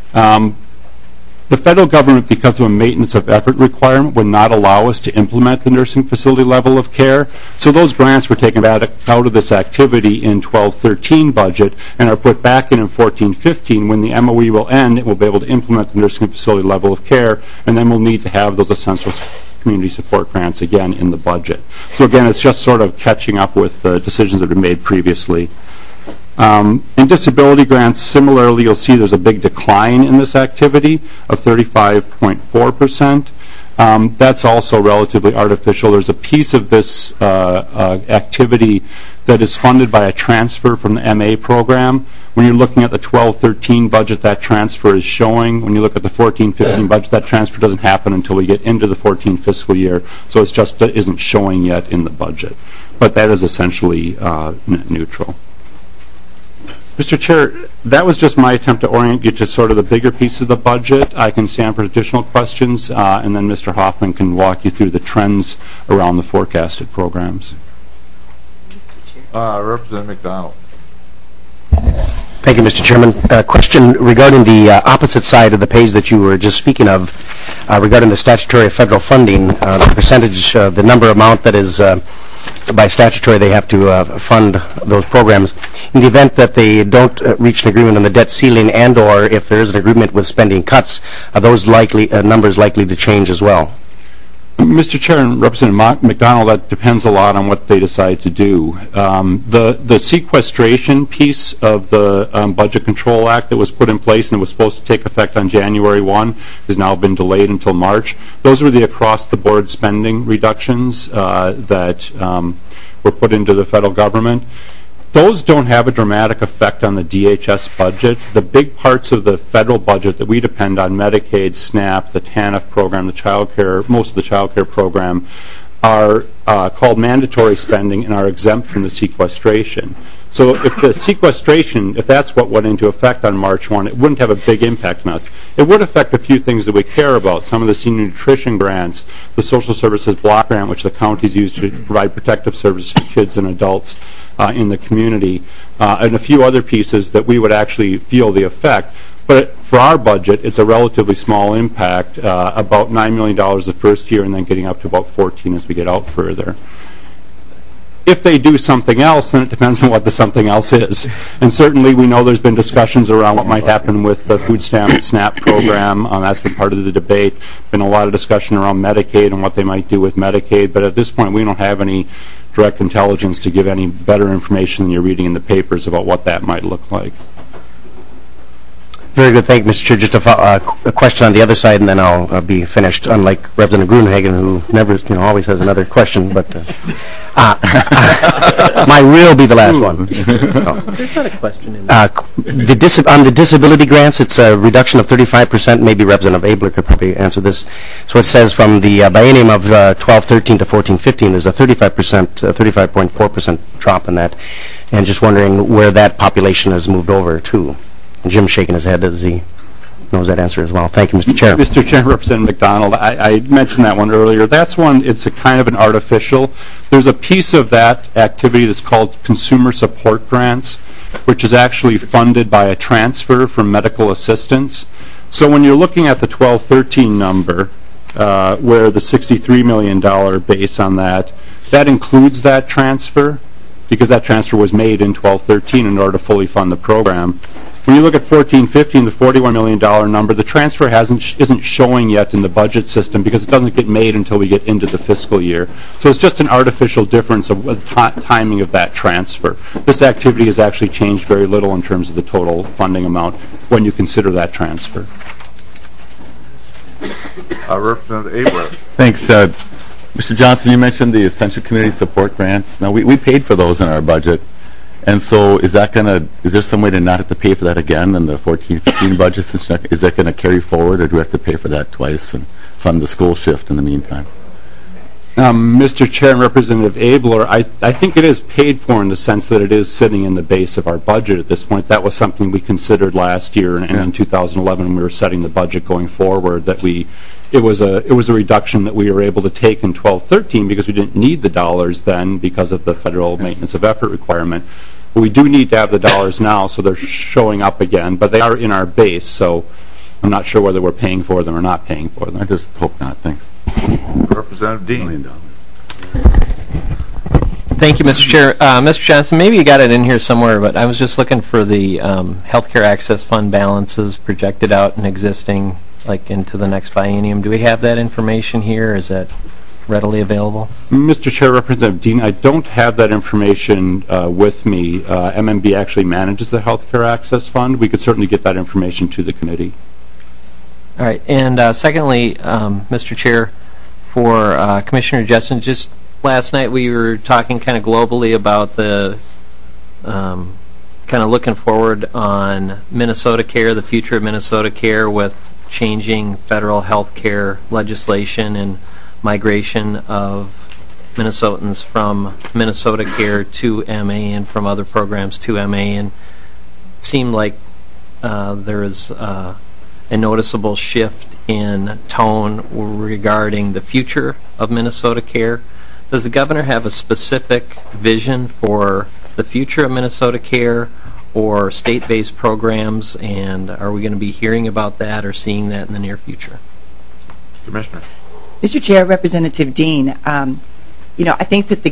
The federal government, because of a maintenance of effort requirement, would not allow us to implement the nursing facility level of care. So those grants were taken out of this activity in 12-13 budget and are put back in 14-15. When the MOE will end, it will be able to implement the nursing facility level of care, and then we'll need to have those essential community support grants again in the budget. So again, it's just sort of catching up with the decisions that have been made previously. In disability grants, similarly, you'll see there's a big decline in this activity of 35.4%. That's also relatively artificial. There's a piece of this activity that is funded by a transfer from the MA program. When you're looking at the 12-13 budget, that transfer is showing. When you look at the 14-15 budget, that transfer doesn't happen until we get into the 14 fiscal year, so it just isn't showing yet in the budget. But that is essentially net neutral. Mr. Chair, that was just my attempt to orient you to sort of the bigger pieces of the budget. I can stand for additional questions, and then Mr. Hoffman can walk you through the trends around the forecasted programs. Representative McDonald. Thank you, Mr. Chairman. Question regarding the opposite side of the page that you were just speaking of, regarding the statutory federal funding, the percentage, the number amount that is by statutory they have to fund those programs. In the event that they don't reach an agreement on the debt ceiling and or if there is an agreement with spending cuts, are those numbers likely to change as well? Mr. Chair and Representative McDonald, that depends a lot on what they decide to do. The sequestration piece of the Budget Control Act that was put in place and was supposed to take effect on January 1 has now been delayed until March. Those were the across-the-board spending reductions that were put into the federal government. Those don't have a dramatic effect on the DHS budget. The big parts of the federal budget that we depend on, Medicaid, SNAP, the TANF program, the child care, most of the child care program, are called mandatory spending and are exempt from the sequestration. So if the sequestration, if that's what went into effect on March 1, it wouldn't have a big impact on us. It would affect a few things that we care about. Some of the senior nutrition grants, the social services block grant, which the counties use to provide protective services for kids and adults in the community, and a few other pieces that we would actually feel the effect. But for our budget, it's a relatively small impact, about $9 million the first year and then getting up to about 14 as we get out further. If they do something else, then it depends on what the something else is. And certainly we know there's been discussions around what might happen with the food stamp SNAP program. That's been part of the debate. Been a lot of discussion around Medicaid and what they might do with Medicaid. But at this point, we don't have any direct intelligence to give any better information than you're reading in the papers about what that might look like. Very good. Thank you, Mr. Chair. Just a question on the other side, and then I'll be finished, unlike Representative Gruenhagen, who never, always has another question, but mine will be the last one. There's not a question in there. On the disability grants, it's a reduction of 35%. Maybe Representative Abler could probably answer this. So it says from the biennium of 12-13 to 14-15, there's a 35.4% drop in that. And just wondering where that population has moved over to. And Jim's shaking his head as he knows that answer as well. Thank you, Mr. Chair. Mr. Chair, Representative McDonald, I mentioned that one earlier. That's one, it's a kind of an artificial. There's a piece of that activity that's called consumer support grants, which is actually funded by a transfer from medical assistance. So when you're looking at the 12-13 number, where the $63 million base on that includes that transfer, because that transfer was made in 12-13 in order to fully fund the program. When you look at 14-15, the $41 million number, the transfer isn't showing yet in the budget system because it doesn't get made until we get into the fiscal year. So it's just an artificial difference of the timing of that transfer. This activity has actually changed very little in terms of the total funding amount when you consider that transfer. Representative Abler. Thanks. Mr. Johnson, you mentioned the Essential Community Support Grants. Now, we paid for those in our budget. And so is there some way to not have to pay for that again in the 14-15 budget? Is that going to carry forward, or do we have to pay for that twice and fund the school shift in the meantime? Mr. Chair and Representative Abler, I think it is paid for in the sense that it is sitting in the base of our budget at this point. That was something we considered last year and in 2011 when we were setting the budget going forward, that it was a reduction that we were able to take in 12-13 because we didn't need the dollars then because of the federal maintenance of effort requirement. But we do need to have the dollars now, so they're showing up again, but they are in our base, so I'm not sure whether we're paying for them or not paying for them. I just hope not. Thanks. Representative Dean. Thank you, Mr. Chair. Mr. Johnson, maybe you got it in here somewhere, but I was just looking for the Healthcare Access Fund balances projected out and existing, like into the next biennium. Do we have that information here? Is that readily available? Mr. Chair, Representative Dean, I don't have that information with me. MMB actually manages the Healthcare Access Fund. We could certainly get that information to the committee. All right. And secondly, Mr. Chair, for Commissioner Jessen, just last night we were talking kind of globally about the kind of looking forward on Minnesota Care, the future of Minnesota Care with changing federal health care legislation and migration of Minnesotans from Minnesota Care to MA and from other programs to MA. And it seemed like there is a noticeable shift in tone regarding the future of Minnesota Care. Does the governor have a specific vision for the future of Minnesota Care or state-based programs, and are we going to be hearing about that or seeing that in the near future? Commissioner. Mr. Chair, Representative Dean, I think that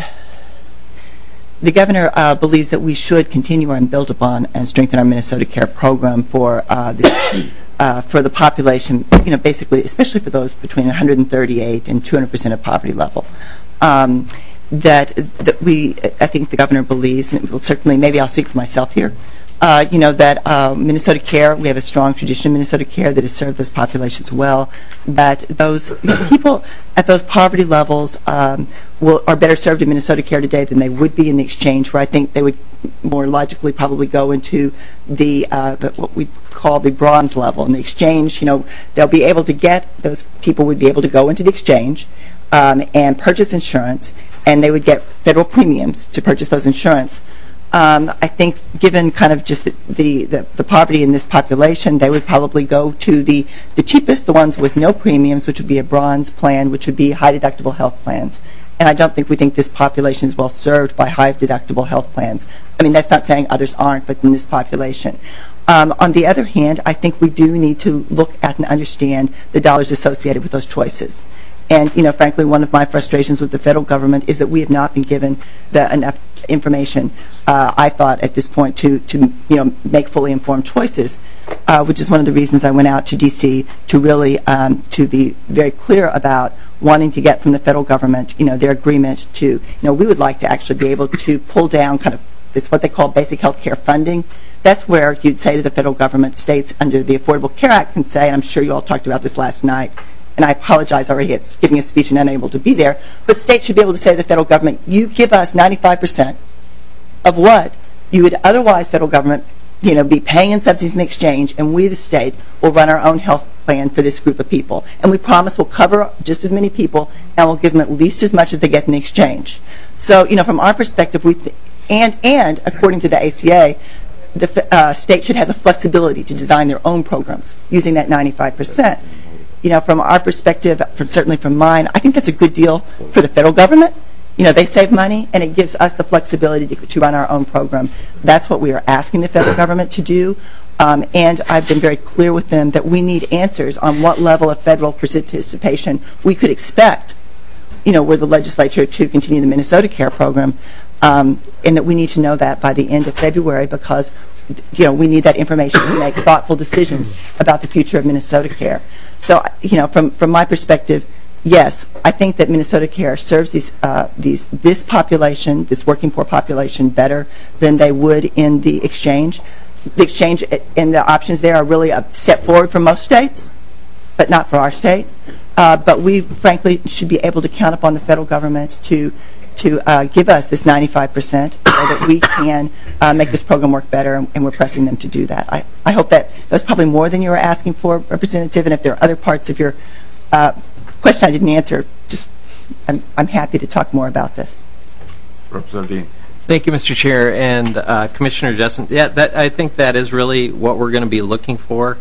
the governor believes that we should continue and build upon and strengthen our Minnesota Care program for the population, basically, especially for those between 138 and 200% of poverty level. That I think the governor believes, and certainly, maybe I'll speak for myself here, that Minnesota Care, we have a strong tradition of Minnesota Care that has served those populations well, that those people at those poverty levels are better served in Minnesota Care today than they would be in the exchange, where I think they would more logically probably go into the what we call the bronze level. In the exchange, they'll be able to those people would be able to go into the exchange and purchase insurance, and they would get federal premiums to purchase those insurance. I think given kind of just the poverty in this population, they would probably go to the cheapest, the ones with no premiums, which would be a bronze plan, which would be high deductible health plans. And I don't think we think this population is well served by high deductible health plans. I mean, that's not saying others aren't, but in this population. On the other hand, I think we do need to look at and understand the dollars associated with those choices. And, frankly, one of my frustrations with the federal government is that we have not been given enough information, I thought, at this point to make fully informed choices, which is one of the reasons I went out to D.C. to really to be very clear about wanting to get from the federal government, their agreement to, we would like to actually be able to pull down kind of this what they call basic health care funding that's where you'd say to the federal government, states under the Affordable Care Act can say, and I'm sure you all talked about this last night, and I apologize already, it's giving a speech and unable to be there, but states should be able to say to the federal government, you give us 95% of what you would otherwise, federal government, be paying in subsidies in exchange, and we, the state, will run our own health plan for this group of people. And we promise we'll cover just as many people, and we'll give them at least as much as they get in the exchange. So, from our perspective, and according to the ACA, the state should have the flexibility to design their own programs using that 95%. From our perspective, certainly from mine, I think that's a good deal for the federal government. They save money, and it gives us the flexibility to run our own program. That's what we are asking the federal government to do, and I've been very clear with them that we need answers on what level of federal participation we could expect, were the legislature to continue the Minnesota Care program, and that we need to know that by the end of February because, we need that information to make thoughtful decisions about the future of Minnesota Care. So, from my perspective, yes, I think that Minnesota Care serves this population, this working poor population, better than they would in the exchange. The exchange and the options there are really a step forward for most states, but not for our state. But we, frankly, should be able to count upon the federal government to give us this 95% so that we can make this program work better, and we're pressing them to do that. I hope that was probably more than you were asking for, Representative, and if there are other parts of your question I didn't answer, I'm happy to talk more about this. Representative Dean. Thank you, Mr. Chair, and Commissioner Jessen. Yeah, I think that is really what we're going to be looking for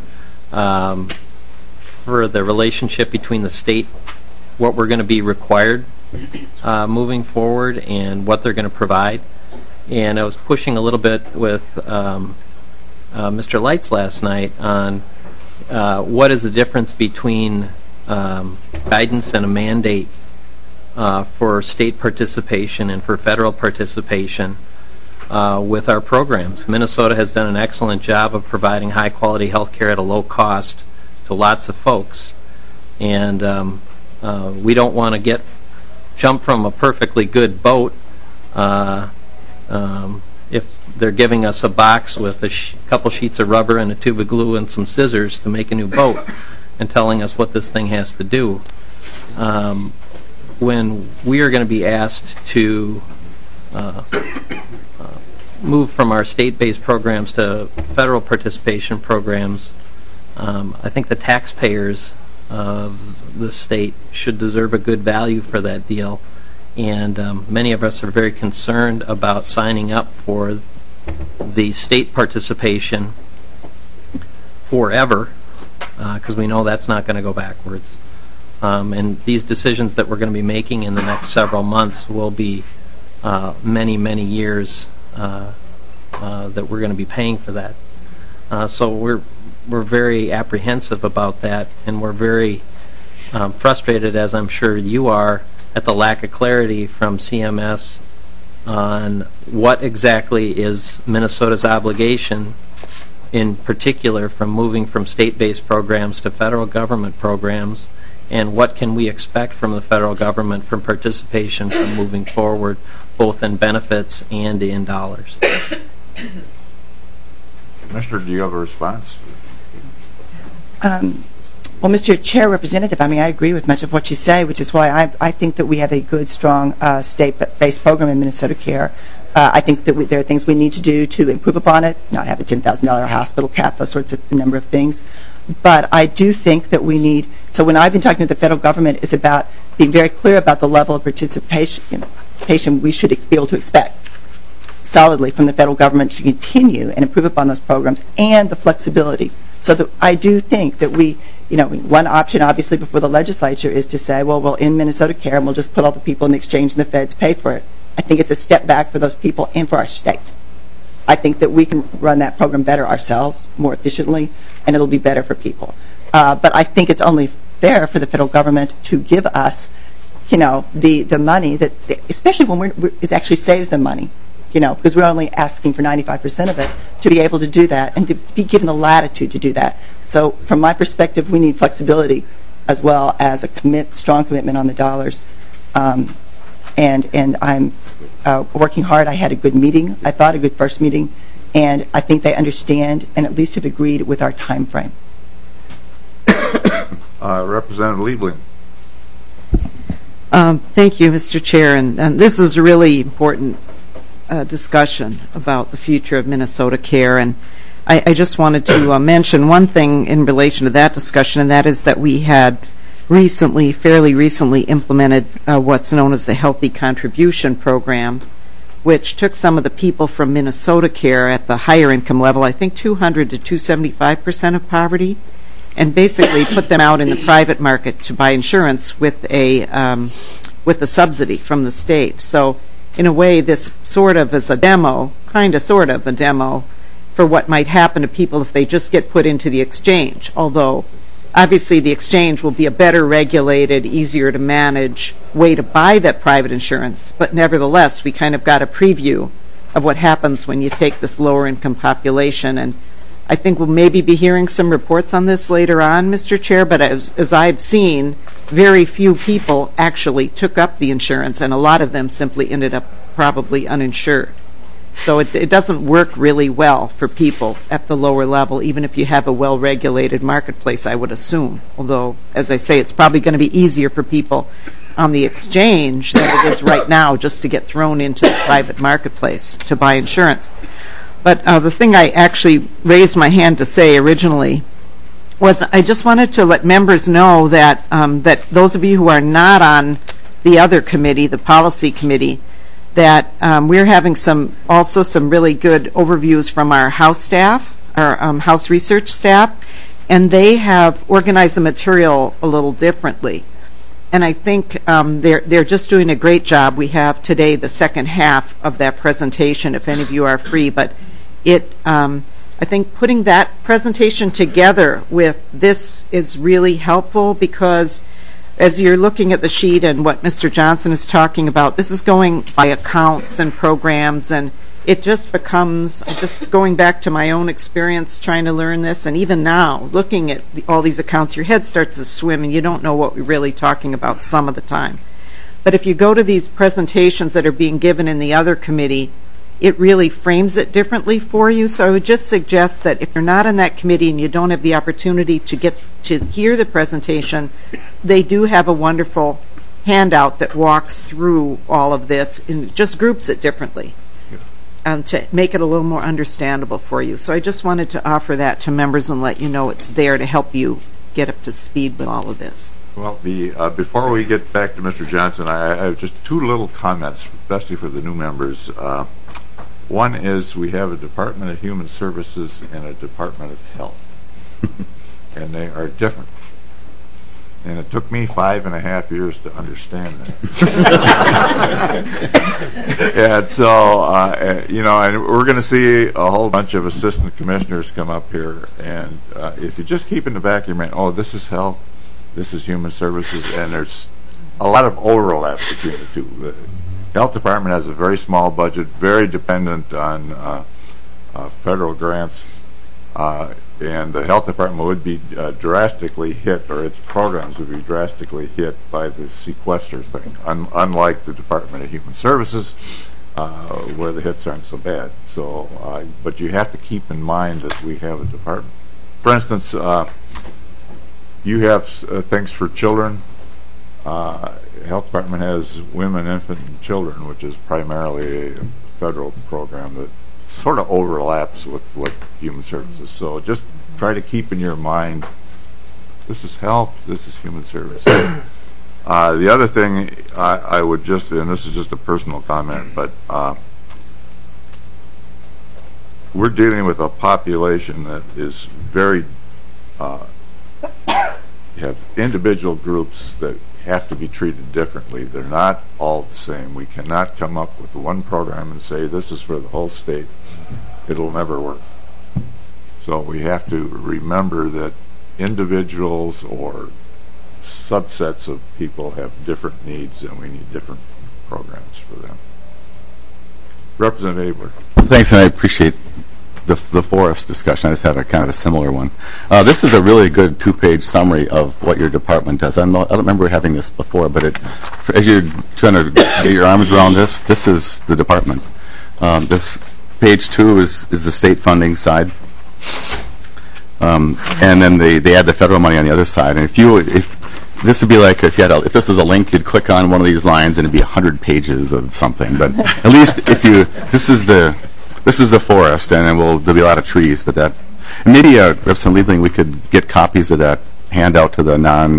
the relationship between the state, what we're going to be required moving forward, and what they're going to provide. And I was pushing a little bit with Mr. Lights last night on what is the difference between guidance and a mandate for state participation and for federal participation with our programs. Minnesota has done an excellent job of providing high-quality health care at a low cost to lots of folks. And we don't want to jump from a perfectly good boat if they're giving us a box with a couple sheets of rubber and a tube of glue and some scissors to make a new boat and telling us what this thing has to do. When we are going to be asked to move from our state-based programs to federal participation programs, I think the taxpayers of the state should deserve a good value for that deal. And many of us are very concerned about signing up for the state participation forever, because we know that's not going to go backwards. And these decisions that we're going to be making in the next several months will be many, many years that we're going to be paying for that. So we're very apprehensive about that, and we're very frustrated, as I'm sure you are, at the lack of clarity from CMS on what exactly is Minnesota's obligation, in particular from moving from state-based programs to federal government programs, and what can we expect from the federal government from participation from moving forward, both in benefits and in dollars. Commissioner, do you have a response? Well, Mr. Chair, Representative, I agree with much of what you say, which is why I think that we have a good, strong state-based program in Minnesota Care. I think that there are things we need to do to improve upon it, not have a $10,000 hospital cap, those sorts of number of things. But I do think that we need, so when I've been talking with the federal government, it's about being very clear about the level of participation we should be able to expect solidly from the federal government to continue and improve upon those programs, and the flexibility. So that I do think that one option obviously before the legislature is to say, well, we'll end Minnesota Care and we'll just put all the people in the exchange and the feds pay for it. I think it's a step back for those people and for our state. I think that we can run that program better ourselves, more efficiently, and it'll be better for people. But I think it's only fair for the federal government to give us, the money that, especially when it actually saves them money, because we're only asking for 95% of it, to be able to do that and to be given the latitude to do that. So from my perspective, we need flexibility as well as a strong commitment on the dollars. And I'm working hard. I had a good meeting, I thought, a good first meeting and I think they understand and at least have agreed with our time frame. Representative Liebling. Thank you, Mr. Chair, and this is a really important discussion about the future of Minnesota Care, and I just wanted to mention one thing in relation to that discussion, and that is that we had fairly recently implemented what's known as the Healthy Contribution Program, which took some of the people from Minnesota Care at the higher income level, I think 200 to 275% of poverty, and basically put them out in the private market to buy insurance with a subsidy from the state. So in a way, this sort of is a demo, sort of a demo for what might happen to people if they just get put into the exchange, although obviously the exchange will be a better regulated, easier to manage way to buy that private insurance, but nevertheless we kind of got a preview of what happens when you take this lower income population, and I think we'll maybe be hearing some reports on this later on, Mr. Chair, but as I've seen, very few people actually took up the insurance, and a lot of them simply ended up probably uninsured. So it doesn't work really well for people at the lower level, even if you have a well-regulated marketplace, I would assume. Although, as I say, it's probably going to be easier for people on the exchange than it is right now just to get thrown into the private marketplace to buy insurance. But the thing I actually raised my hand to say originally was I just wanted to let members know that that those of you who are not on the other committee, the policy committee, that we're having some really good overviews from our House staff, our House research staff, and they have organized the material a little differently. And I think they're just doing a great job. We have today the second half of that presentation, if any of you are free. But I think putting that presentation together with this is really helpful, because as you're looking at the sheet and what Mr. Johnson is talking about, this is going by accounts and programs, and it just becomes, just going back to my own experience trying to learn this, and even now, looking at all these accounts, your head starts to swim and you don't know what we're really talking about some of the time. But if you go to these presentations that are being given in the other committee, it really frames it differently for you. So I would just suggest that if you're not in that committee and you don't have the opportunity to get to hear the presentation, they do have a wonderful handout that walks through all of this and just groups it differently to make it a little more understandable for you. So I just wanted to offer that to members and let you know it's there to help you get up to speed with all of this. Well, before we get back to Mr. Johnson, I have just two little comments, especially for the new members. One is we have a Department of Human Services and a Department of Health, and they are different. And it took me 5.5 years to understand that. And so, and we're going to see a whole bunch of assistant commissioners come up here, and if you just keep in the back of your mind, oh, this is health, this is human services, and there's a lot of overlap between the two. The Health Department has a very small budget, very dependent on federal grants, and the Health Department would be drastically hit, or its programs would be drastically hit by the sequester thing, unlike the Department of Human Services, where the hits aren't so bad. So, but you have to keep in mind that we have a department. For instance, you have things for children. Health Department has women, infant, and children, which is primarily a federal program that sort of overlaps with human services. So just try to keep in your mind, this is health, this is human services. The other thing I would just, and this is just a personal comment, but we're dealing with a population that is very, you have individual groups that have to be treated differently. They're not all the same. We cannot come up with one program and say this is for the whole state. It'll never work. So we have to remember that individuals or subsets of people have different needs, and we need different programs for them. Representative Abler. Thanks, and I appreciate the forest discussion. I just had a kind of a similar one. This is a really good 2-page summary of what your department does. I don't remember having this before, but as you're trying to get your arms around this is the department. This page 2 is the state funding side. And then they add the federal money on the other side. And if this would be like if this was a link, you'd click on one of these lines and it'd be 100 pages of something. But at least this is the forest, and there'll be a lot of trees. But that, and maybe Representative Liebling, we could get copies of that handout to the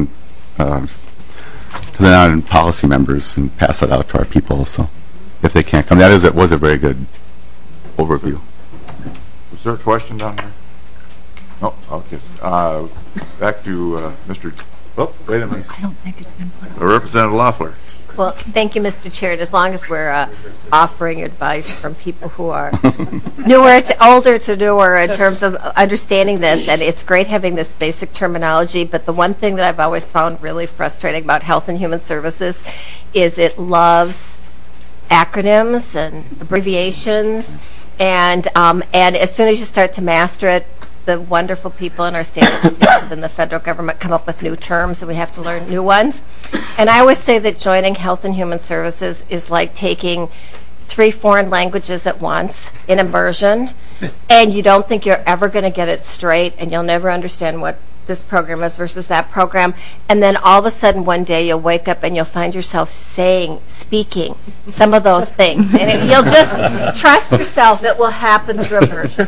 non-policy members and pass it out to our people. So if they can't come, it was a very good overview. Was there a question down there? No. Okay. Back to Mr. Oh, wait a minute. I don't think it's been put. Representative Loeffler. Well, thank you, Mr. Chair. And as long as we're offering advice from people who are older to newer in terms of understanding this, and it's great having this basic terminology, but the one thing that I've always found really frustrating about Health and Human Services is it loves acronyms and abbreviations, and as soon as you start to master it, the wonderful people in our state agencies and the federal government come up with new terms and we have to learn new ones. And I always say that joining Health and Human Services is like taking 3 foreign languages at once in immersion, and you don't think you're ever going to get it straight, and you'll never understand what this program is versus that program, and then all of a sudden one day you'll wake up and you'll find yourself speaking some of those things, and you'll just trust yourself, it will happen through immersion.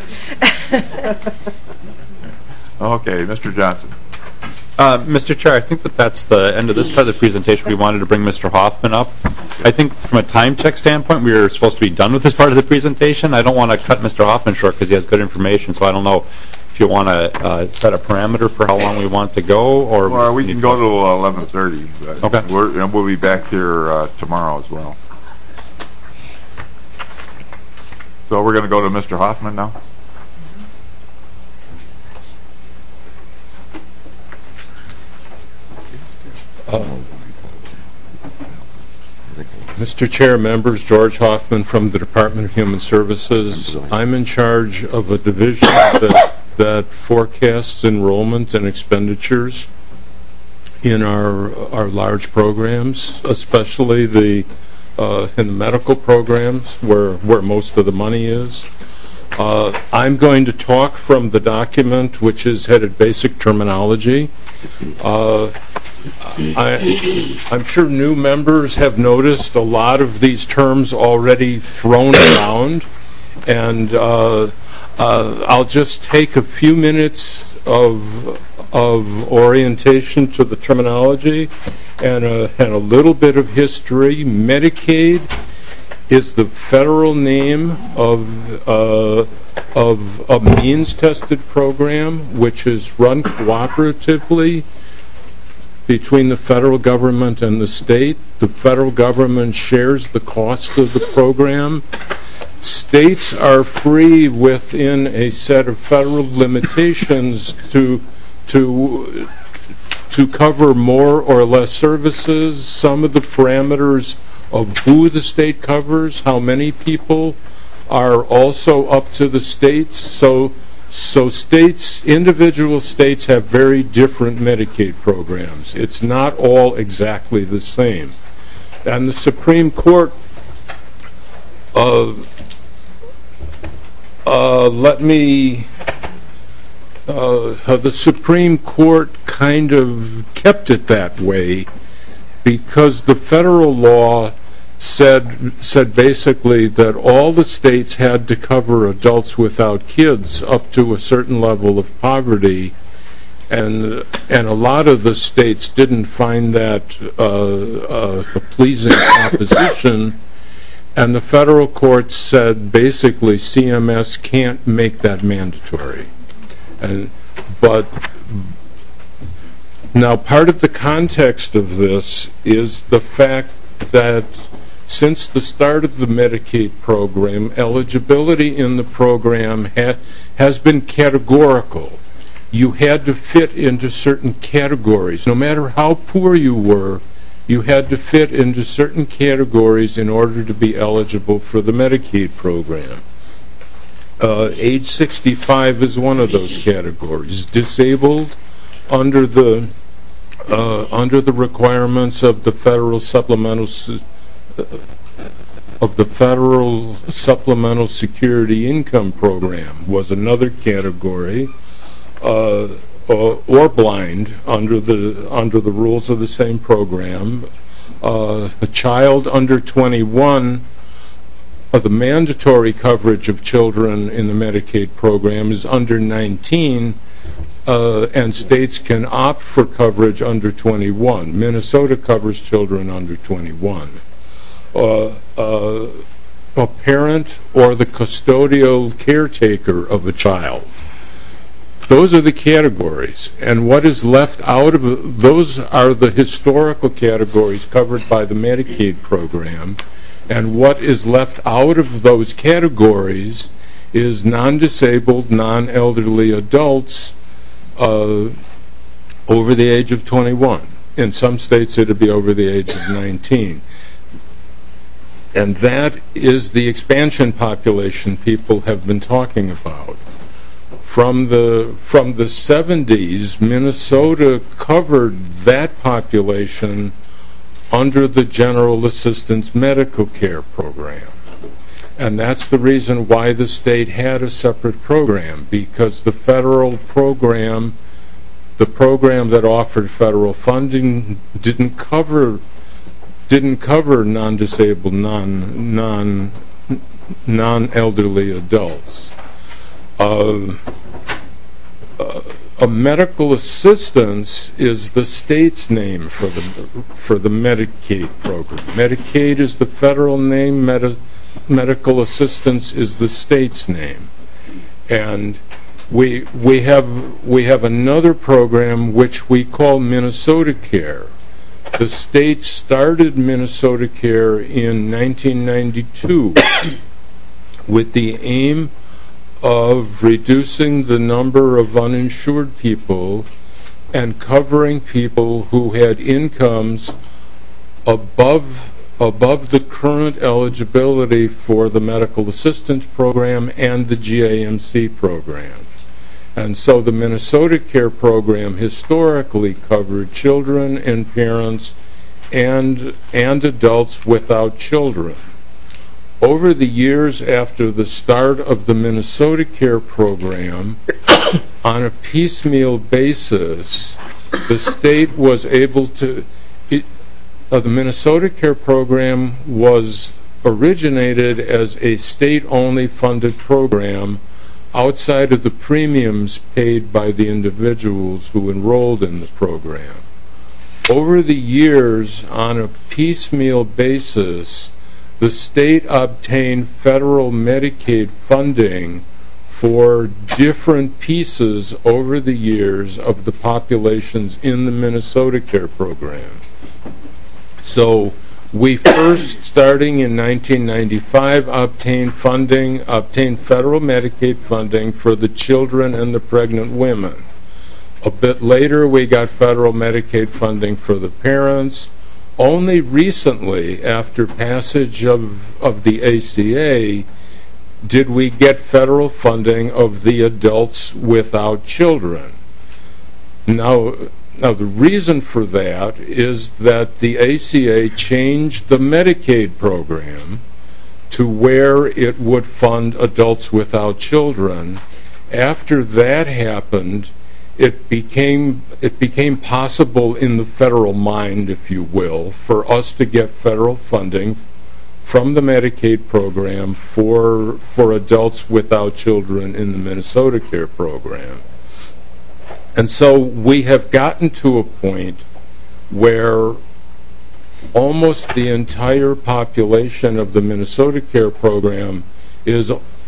Okay, Mr. Johnson. Mr. Chair, I think that's the end of this part of the presentation. We wanted to bring Mr. Hoffman up. I think from a time check standpoint, we were supposed to be done with this part of the presentation. I don't want to cut Mr. Hoffman short because he has good information, so I don't know if you want to set a parameter for how long we want to go, or well, we can go to 11:30. Okay. And we'll be back here tomorrow as well. So we're going to go to Mr. Hoffman now. Mr. Chair, members, George Hoffman from the Department of Human Services. I'm in charge of a division that forecasts enrollment and expenditures in our large programs, especially in the medical programs where most of the money is. I'm going to talk from the document which is headed Basic Terminology. I'm sure new members have noticed a lot of these terms already thrown around, and I'll just take a few minutes of orientation to the terminology and a little bit of history. Medicaid is the federal name of a means-tested program which is run cooperatively between the federal government and the state. The federal government shares the cost of the program. States are free within a set of federal limitations to cover more or less services. Some of the parameters of who the state covers, how many people, are also up to the states. So individual states have very different Medicaid programs. It's not all exactly the same. And the Supreme Court, the Supreme Court kind of kept it that way because the federal law said basically that all the states had to cover adults without kids up to a certain level of poverty, and a lot of the states didn't find that a pleasing proposition, and the federal courts said basically CMS can't make that mandatory. But now part of the context of this is the fact that since the start of the Medicaid program, eligibility in the program has been categorical. You had to fit into certain categories. No matter how poor you were, you had to fit into certain categories in order to be eligible for the Medicaid program. Age 65 is one of those categories. Disabled under the requirements of the federal supplemental of the Federal Supplemental Security Income Program was another category, or blind under the rules of the same program. A child under 21, the mandatory coverage of children in the Medicaid program is under 19, and states can opt for coverage under 21. Minnesota covers children under 21. A parent or the custodial caretaker of a child. Those are the categories, and what is left out of those are the historical categories covered by the Medicaid program, and what is left out of those categories is non-disabled, non-elderly adults over the age of 21. In some states it would be over the age of 19. And that is the expansion population people have been talking about. From the 70s, Minnesota covered that population under the General Assistance Medical Care Program. And that's the reason why the state had a separate program, because the federal program, the program that offered federal funding, didn't cover non-disabled, non-elderly adults. A medical assistance is the state's name for the Medicaid program. Medicaid is the federal name. Medical assistance is the state's name. And we have another program which we call Minnesota Care. The state started Minnesota Care in 1992 with the aim of reducing the number of uninsured people and covering people who had incomes above the current eligibility for the medical assistance program and the GAMC program. And so the Minnesota Care program historically covered children and parents and adults without children. Over the years after the start of the Minnesota Care program, on a piecemeal basis, the state was able to... the Minnesota Care program was originated as a state-only funded program outside of the premiums paid by the individuals who enrolled in the program. Over the years, on a piecemeal basis, the state obtained federal Medicaid funding for different pieces over the years of the populations in the Minnesota Care program. So we first, starting in 1995, obtained federal Medicaid funding for the children and the pregnant women. A bit later, we got federal Medicaid funding for the parents. Only recently, after passage of the ACA, did we get federal funding of the adults without children. Now, the reason for that is that the ACA changed the Medicaid program to where it would fund adults without children. After that happened, it became possible in the federal mind, if you will, for us to get federal funding from the Medicaid program for adults without children in the Minnesota Care program. And so we have gotten to a point where almost the entire population of the Minnesota Care program is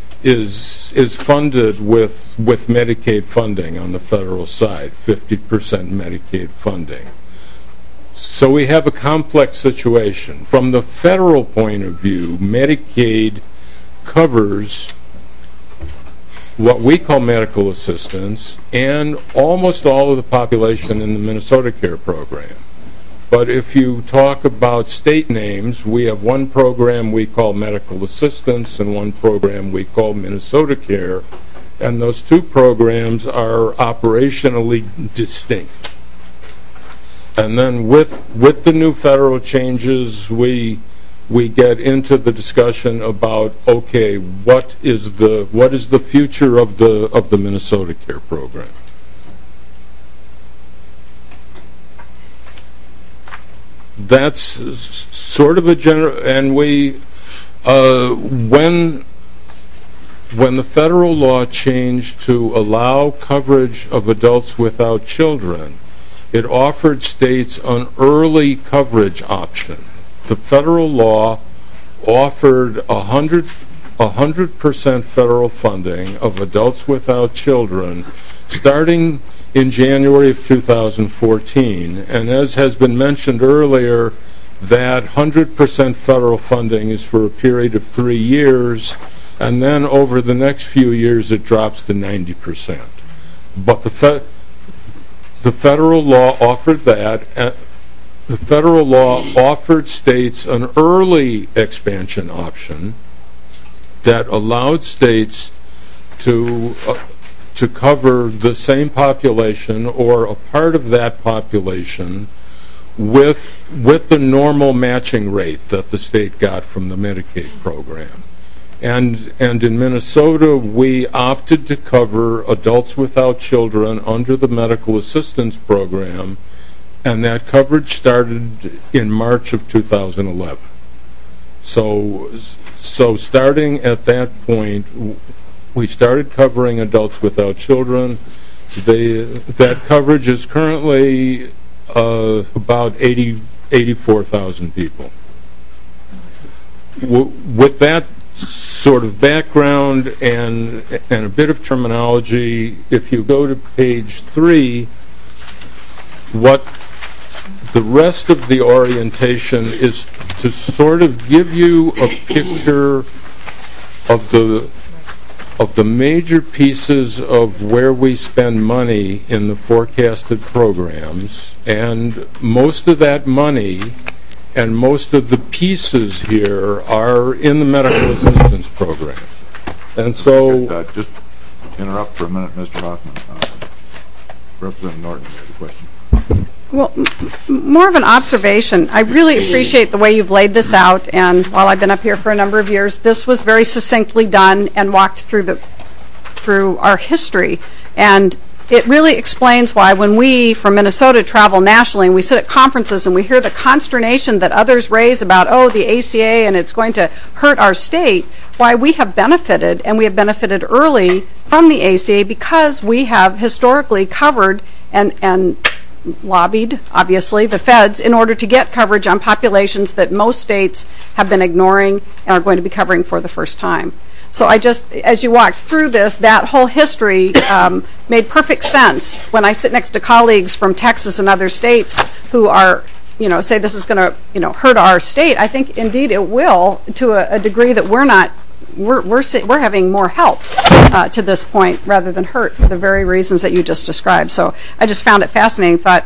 funded with Medicaid funding on the federal side, 50% Medicaid funding. So we have a complex situation. From the federal point of view, Medicaid covers what we call medical assistance and almost all of the population in the Minnesota Care program. But if you talk about state names, we have one program we call medical assistance and one program we call Minnesota Care, and those two programs are operationally distinct. And then with the new federal changes, we we get into the discussion about, okay, what is the future of the Minnesota Care program? That's sort of a general, and we, when the federal law changed to allow coverage of adults without children, it offered states an early coverage option. The federal law offered 100% federal funding of adults without children starting in January of 2014. And as has been mentioned earlier, that 100% federal funding is for a period of 3 years, and then over the next few years it drops to 90%. But the federal law offered that. The federal law offered states an early expansion option that allowed states to cover the same population or a part of that population with the normal matching rate that the state got from the Medicaid program. And in Minnesota, we opted to cover adults without children under the medical assistance program, and that coverage started in March of 2011. So starting at that point, we started covering adults without children. That coverage is currently about 84,000 people. With that sort of background and a bit of terminology, if you go to page 3, what the rest of the orientation is to sort of give you a picture of the major pieces of where we spend money in the forecasted programs, and most of that money and most of the pieces here are in the medical assistance program. And so... just interrupt for a minute, Mr. Hoffman. Representative Norton has a question. Well, more of an observation. I really appreciate the way you've laid this out, and while I've been up here for a number of years, this was very succinctly done and walked through our history. And it really explains why when we from Minnesota travel nationally and we sit at conferences and we hear the consternation that others raise about, oh, the ACA and it's going to hurt our state, why we have benefited, and we have benefited early from the ACA because we have historically covered and lobbied, obviously, the feds in order to get coverage on populations that most states have been ignoring and are going to be covering for the first time. So I just, as you walked through this, that whole history made perfect sense when I sit next to colleagues from Texas and other states who are, say this is going to, hurt our state. I think indeed it will, to a degree that we're having more help to this point rather than hurt for the very reasons that you just described. So I just found it fascinating. Thought,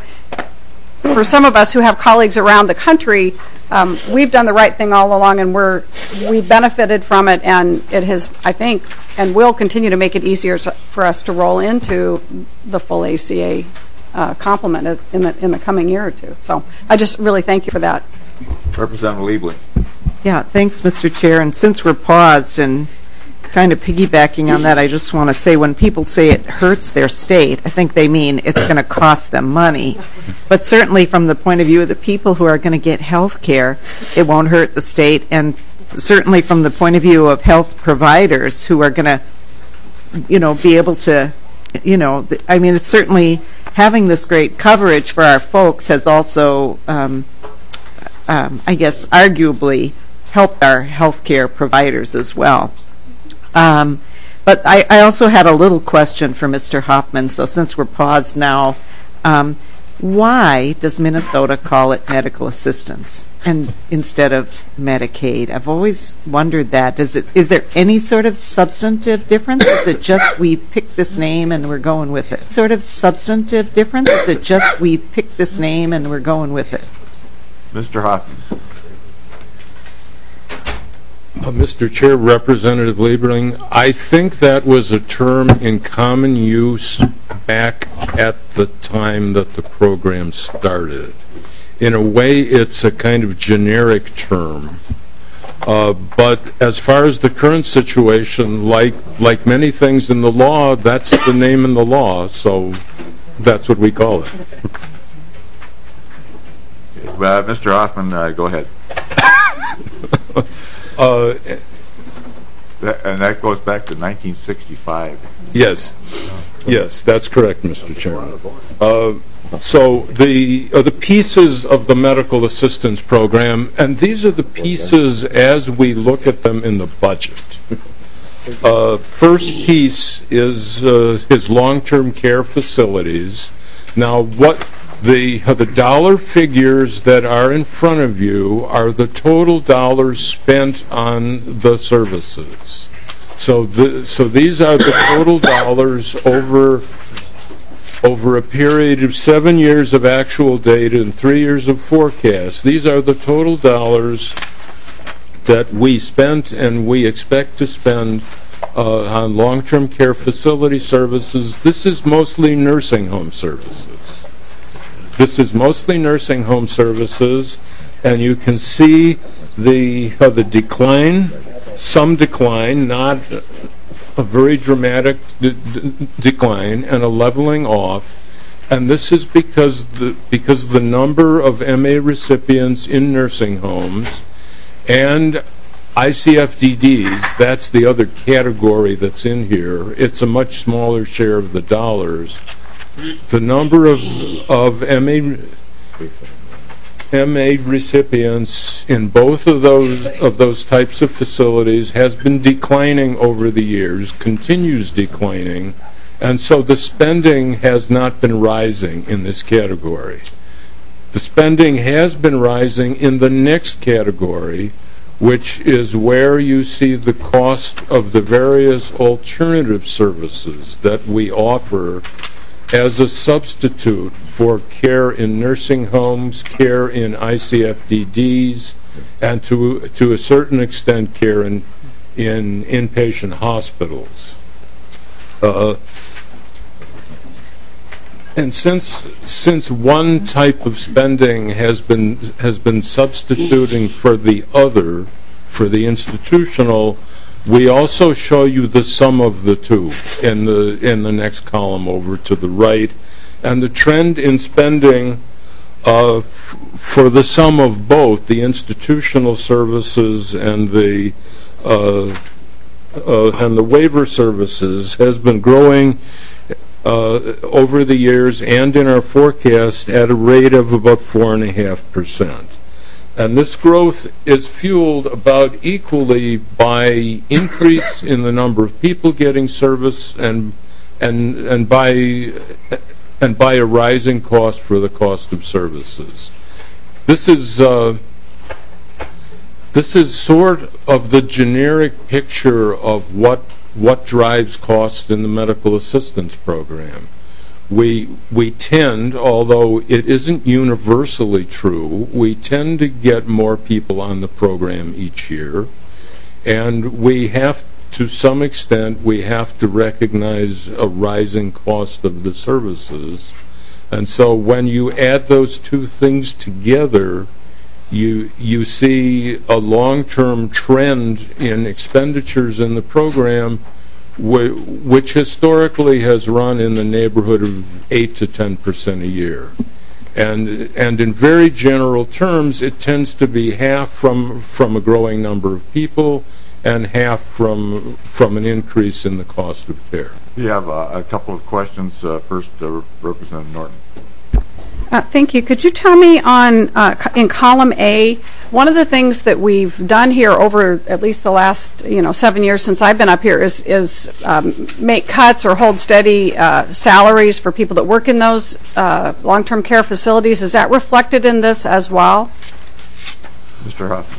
for some of us who have colleagues around the country, we've done the right thing all along, and we've benefited from it, and it has, I think, and will continue to make it easier for us to roll into the full ACA complement in the coming year or two. So I just really thank you for that. Representative Liebling. Yeah, thanks, Mr. Chair. And since we're paused and kind of piggybacking on that, I just want to say when people say it hurts their state, I think they mean it's going to cost them money. But certainly from the point of view of the people who are going to get health care, it won't hurt the state. And certainly from the point of view of health providers who are going to, be able to, I mean, it's certainly having this great coverage for our folks has also, I guess, arguably helped our health care providers as well. But I also had a little question for Mr. Hoffman, so since we're paused now, why does Minnesota call it medical assistance and instead of Medicaid? I've always wondered that. Is there any sort of substantive difference? Is it just we picked this name and we're going with it? Sort of substantive difference? Is it just we picked this name and we're going with it? Mr. Hoffman. Mr. Chair, Representative Liebling, I think that was a term in common use back at the time that the program started. in a way, it's a kind of generic term. But as far as the current situation, like many things in the law, that's the name in the law, so that's what we call it. Mr. Hoffman, go ahead. And that goes back to 1965. Yes, that's correct, Mr. Chairman. So the pieces of the medical assistance program, and these are the pieces as we look at them in the budget. First piece is his long-term care facilities. Now, what the dollar figures that are in front of you are the total dollars spent on the services. So these are the total dollars over a period of 7 years of actual data and 3 years of forecast. These are the total dollars that we spent and we expect to spend on long-term care facility services. This is mostly nursing home services. And you can see the decline, some decline, not a very dramatic decline, and a leveling off. And this is because the number of MA recipients in nursing homes and ICFDDs, that's the other category that's in here. It's a much smaller share of the dollars. The number of MA recipients in both of those types of facilities has been declining over the years, continues declining, and so the spending has not been rising in this category. The spending has been rising in the next category, which is where you see the cost of the various alternative services that we offer as a substitute for care in nursing homes, care in ICFDDs, and to a certain extent care in inpatient hospitals. And since one type of spending has been substituting for the other, for the institutional, we also show you the sum of the two in the next column over to the right, and the trend in spending for the sum of both the institutional services and the waiver services has been growing over the years and in our forecast at a rate of about 4.5%. And this growth is fueled about equally by increase in the number of people getting service and by a rising cost for the cost of services. This is sort of the generic picture of what drives cost in the medical assistance program. We tend, although it isn't universally true, we tend to get more people on the program each year, and we have, to some extent, we have to recognize a rising cost of the services. And so when you add those two things together, you see a long-term trend in expenditures in the program which historically has run in the neighborhood of 8 to 10% a year. And in very general terms, it tends to be half from a growing number of people and half from an increase in the cost of care. We have a couple of questions. First, Representative Norton. Thank you. Could you tell me in column A, one of the things that we've done here over at least the last 7 years since I've been up here is make cuts or hold steady salaries for people that work in those long-term care facilities. Is that reflected in this as well? Mr. Huff.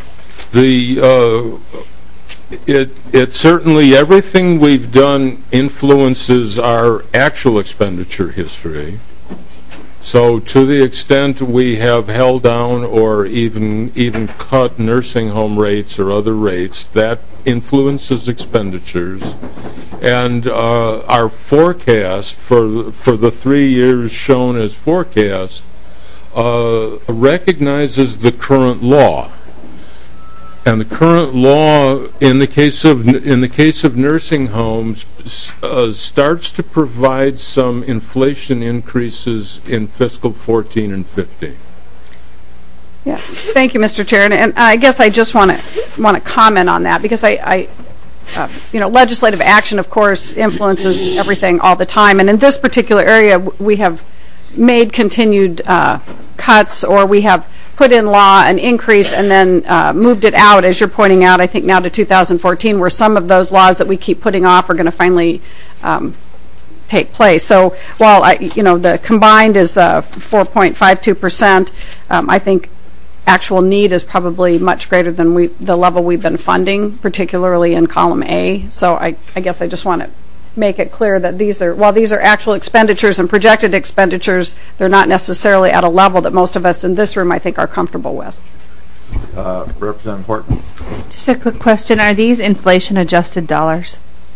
It certainly, everything we've done influences our actual expenditure history. So to the extent we have held down or even cut nursing home rates or other rates, that influences expenditures. And our forecast for the 3 years shown as forecast recognizes the current law. And the current law, in the case of nursing homes, starts to provide some inflation increases in fiscal 14 and 15. Yeah, thank you, Mr. Chair, and I guess I just want to comment on that because legislative action, of course, influences everything all the time, and in this particular area, we have made continued cuts, or we have put in law an increase and then moved it out, as you're pointing out, I think now to 2014, where some of those laws that we keep putting off are going to finally take place. So while the combined is 4.52%, I think actual need is probably much greater than the level we've been funding, particularly in column A. So I guess I just want to make it clear that while these are actual expenditures and projected expenditures, they're not necessarily at a level that most of us in this room, I think, are comfortable with. Representative Horton. Just a quick question. Are these inflation-adjusted dollars?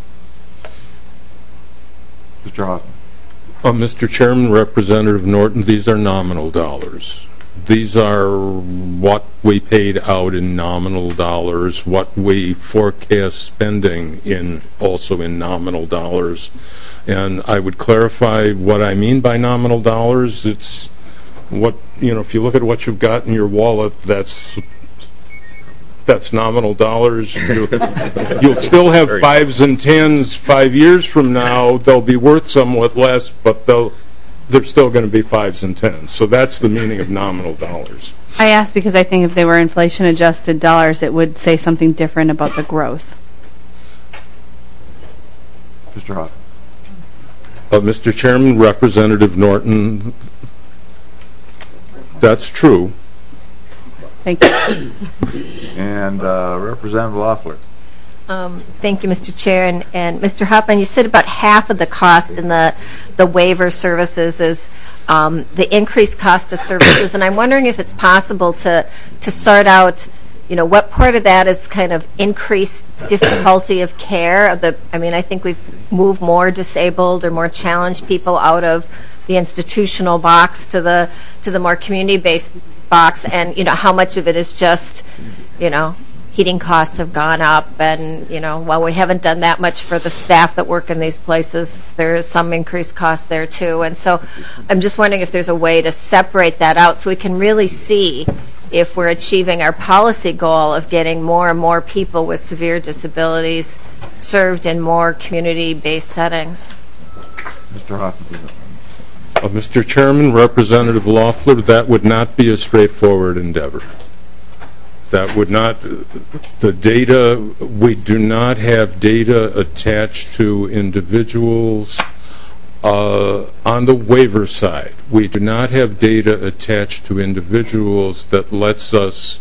Mr. Hoffman. Mr. Chairman, Representative Norton, these are nominal dollars. These are what we paid out in nominal dollars, what we forecast spending also in nominal dollars. And I would clarify what I mean by nominal dollars. It's what, if you look at what you've got in your wallet, that's nominal dollars. You'll still have fives and tens 5 years from now. They'll be worth somewhat less, but they're still going to be fives and tens. So that's the meaning of nominal dollars. I asked because I think if they were inflation-adjusted dollars, it would say something different about the growth. Mr. Hoffman. Mr. Chairman, Representative Norton, that's true. Thank you. And Representative Loeffler. Thank you, Mr. Chair. And Mr. Hoffman, you said about half of the cost in the waiver services is the increased cost of services. And I'm wondering if it's possible to sort out, what part of that is kind of increased difficulty of care. I think we've moved more disabled or more challenged people out of the institutional box to the more community-based box, and how much of it is just, heating costs have gone up, and while we haven't done that much for the staff that work in these places, there is some increased cost there too. And so I'm just wondering if there's a way to separate that out so we can really see if we're achieving our policy goal of getting more and more people with severe disabilities served in more community-based settings. Mr. Hoffman. Mr. Chairman, Representative Loeffler, that would not be a straightforward endeavor. That would not, the data, we do not have data attached to individuals on the waiver side. We do not have data attached to individuals that lets us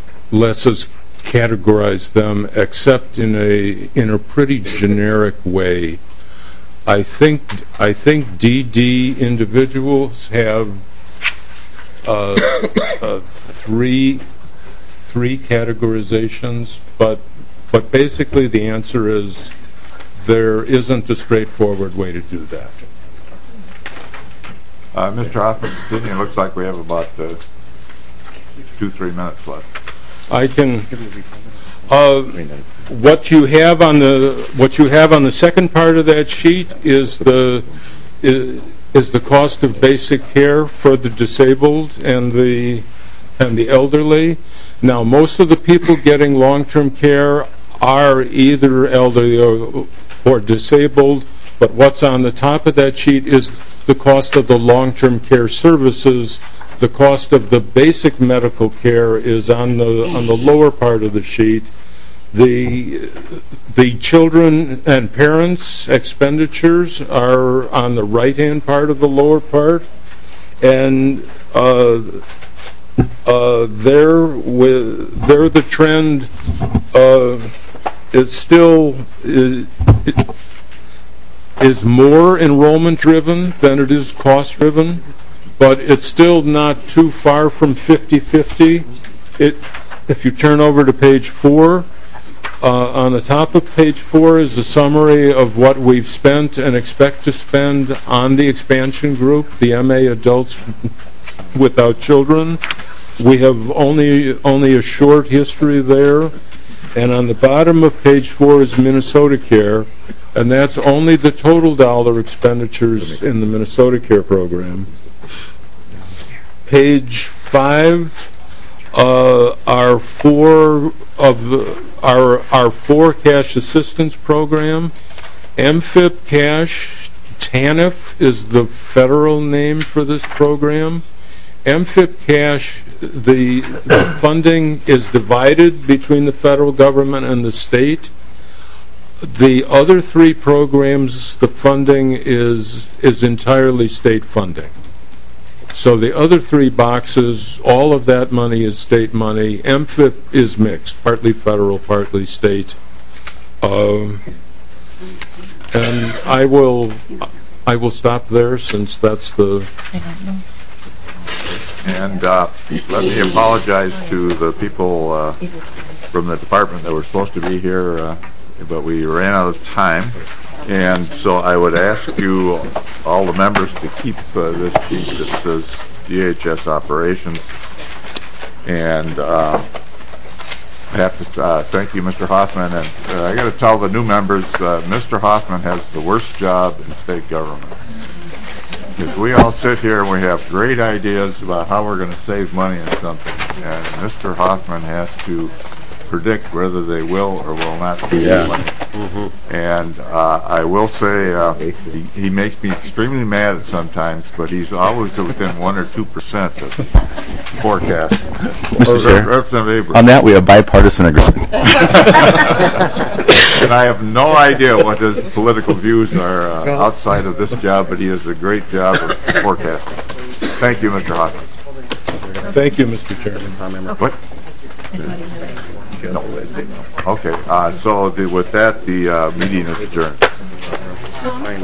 categorize them, except in a pretty generic way. I think DD individuals have three categorizations, but basically the answer is there isn't a straightforward way to do that. Mr. Hoffman, it looks like we have about 2-3 minutes left. I can. What you have on the second part of that sheet is the cost of basic care for the disabled and the elderly. Now, most of the people getting long-term care are either elderly or disabled, but what's on the top of that sheet is the cost of the long-term care services. The cost of the basic medical care is on the lower part of the sheet. The children and parents expenditures are on the right-hand part of the lower part, and there the trend is more enrollment driven than it is cost driven, but it's still not too far from 50-50. If you turn over to page 4, on the top of page 4 is a summary of what we've spent and expect to spend on the expansion group, the MA adults without children. We have only a short history there. And on the bottom of page 4 is Minnesota Care, and that's only the total dollar expenditures in the Minnesota Care program. Page 5 are four cash assistance program. MFIP cash, TANF is the federal name for this program. MFIP cash, the funding is divided between the federal government and the state. The other 3 programs, the funding is entirely state funding. So the other 3 boxes, all of that money is state money. MFIP is mixed, partly federal, partly state. And I will stop there since that's the... And let me apologize to the people from the department that were supposed to be here, but we ran out of time. And so I would ask you, all the members, to keep this sheet that says DHS operations. And I have to thank you, Mr. Hoffman. And I got to tell the new members, Mr. Hoffman has the worst job in state government. Because we all sit here and we have great ideas about how we're going to save money on something, and Mr. Hoffman has to predict whether they will or will not save money. And I will say he makes me extremely mad sometimes, but he's always within 1 or 2% of forecast. Mr. Chair, on that we have bipartisan agreement. And I have no idea what his political views are outside of this job, but he does a great job of forecasting. Thank you, Mr. Hoffman. Thank you, Mr. Chairman. What? No. Okay. So with that, the meeting is adjourned.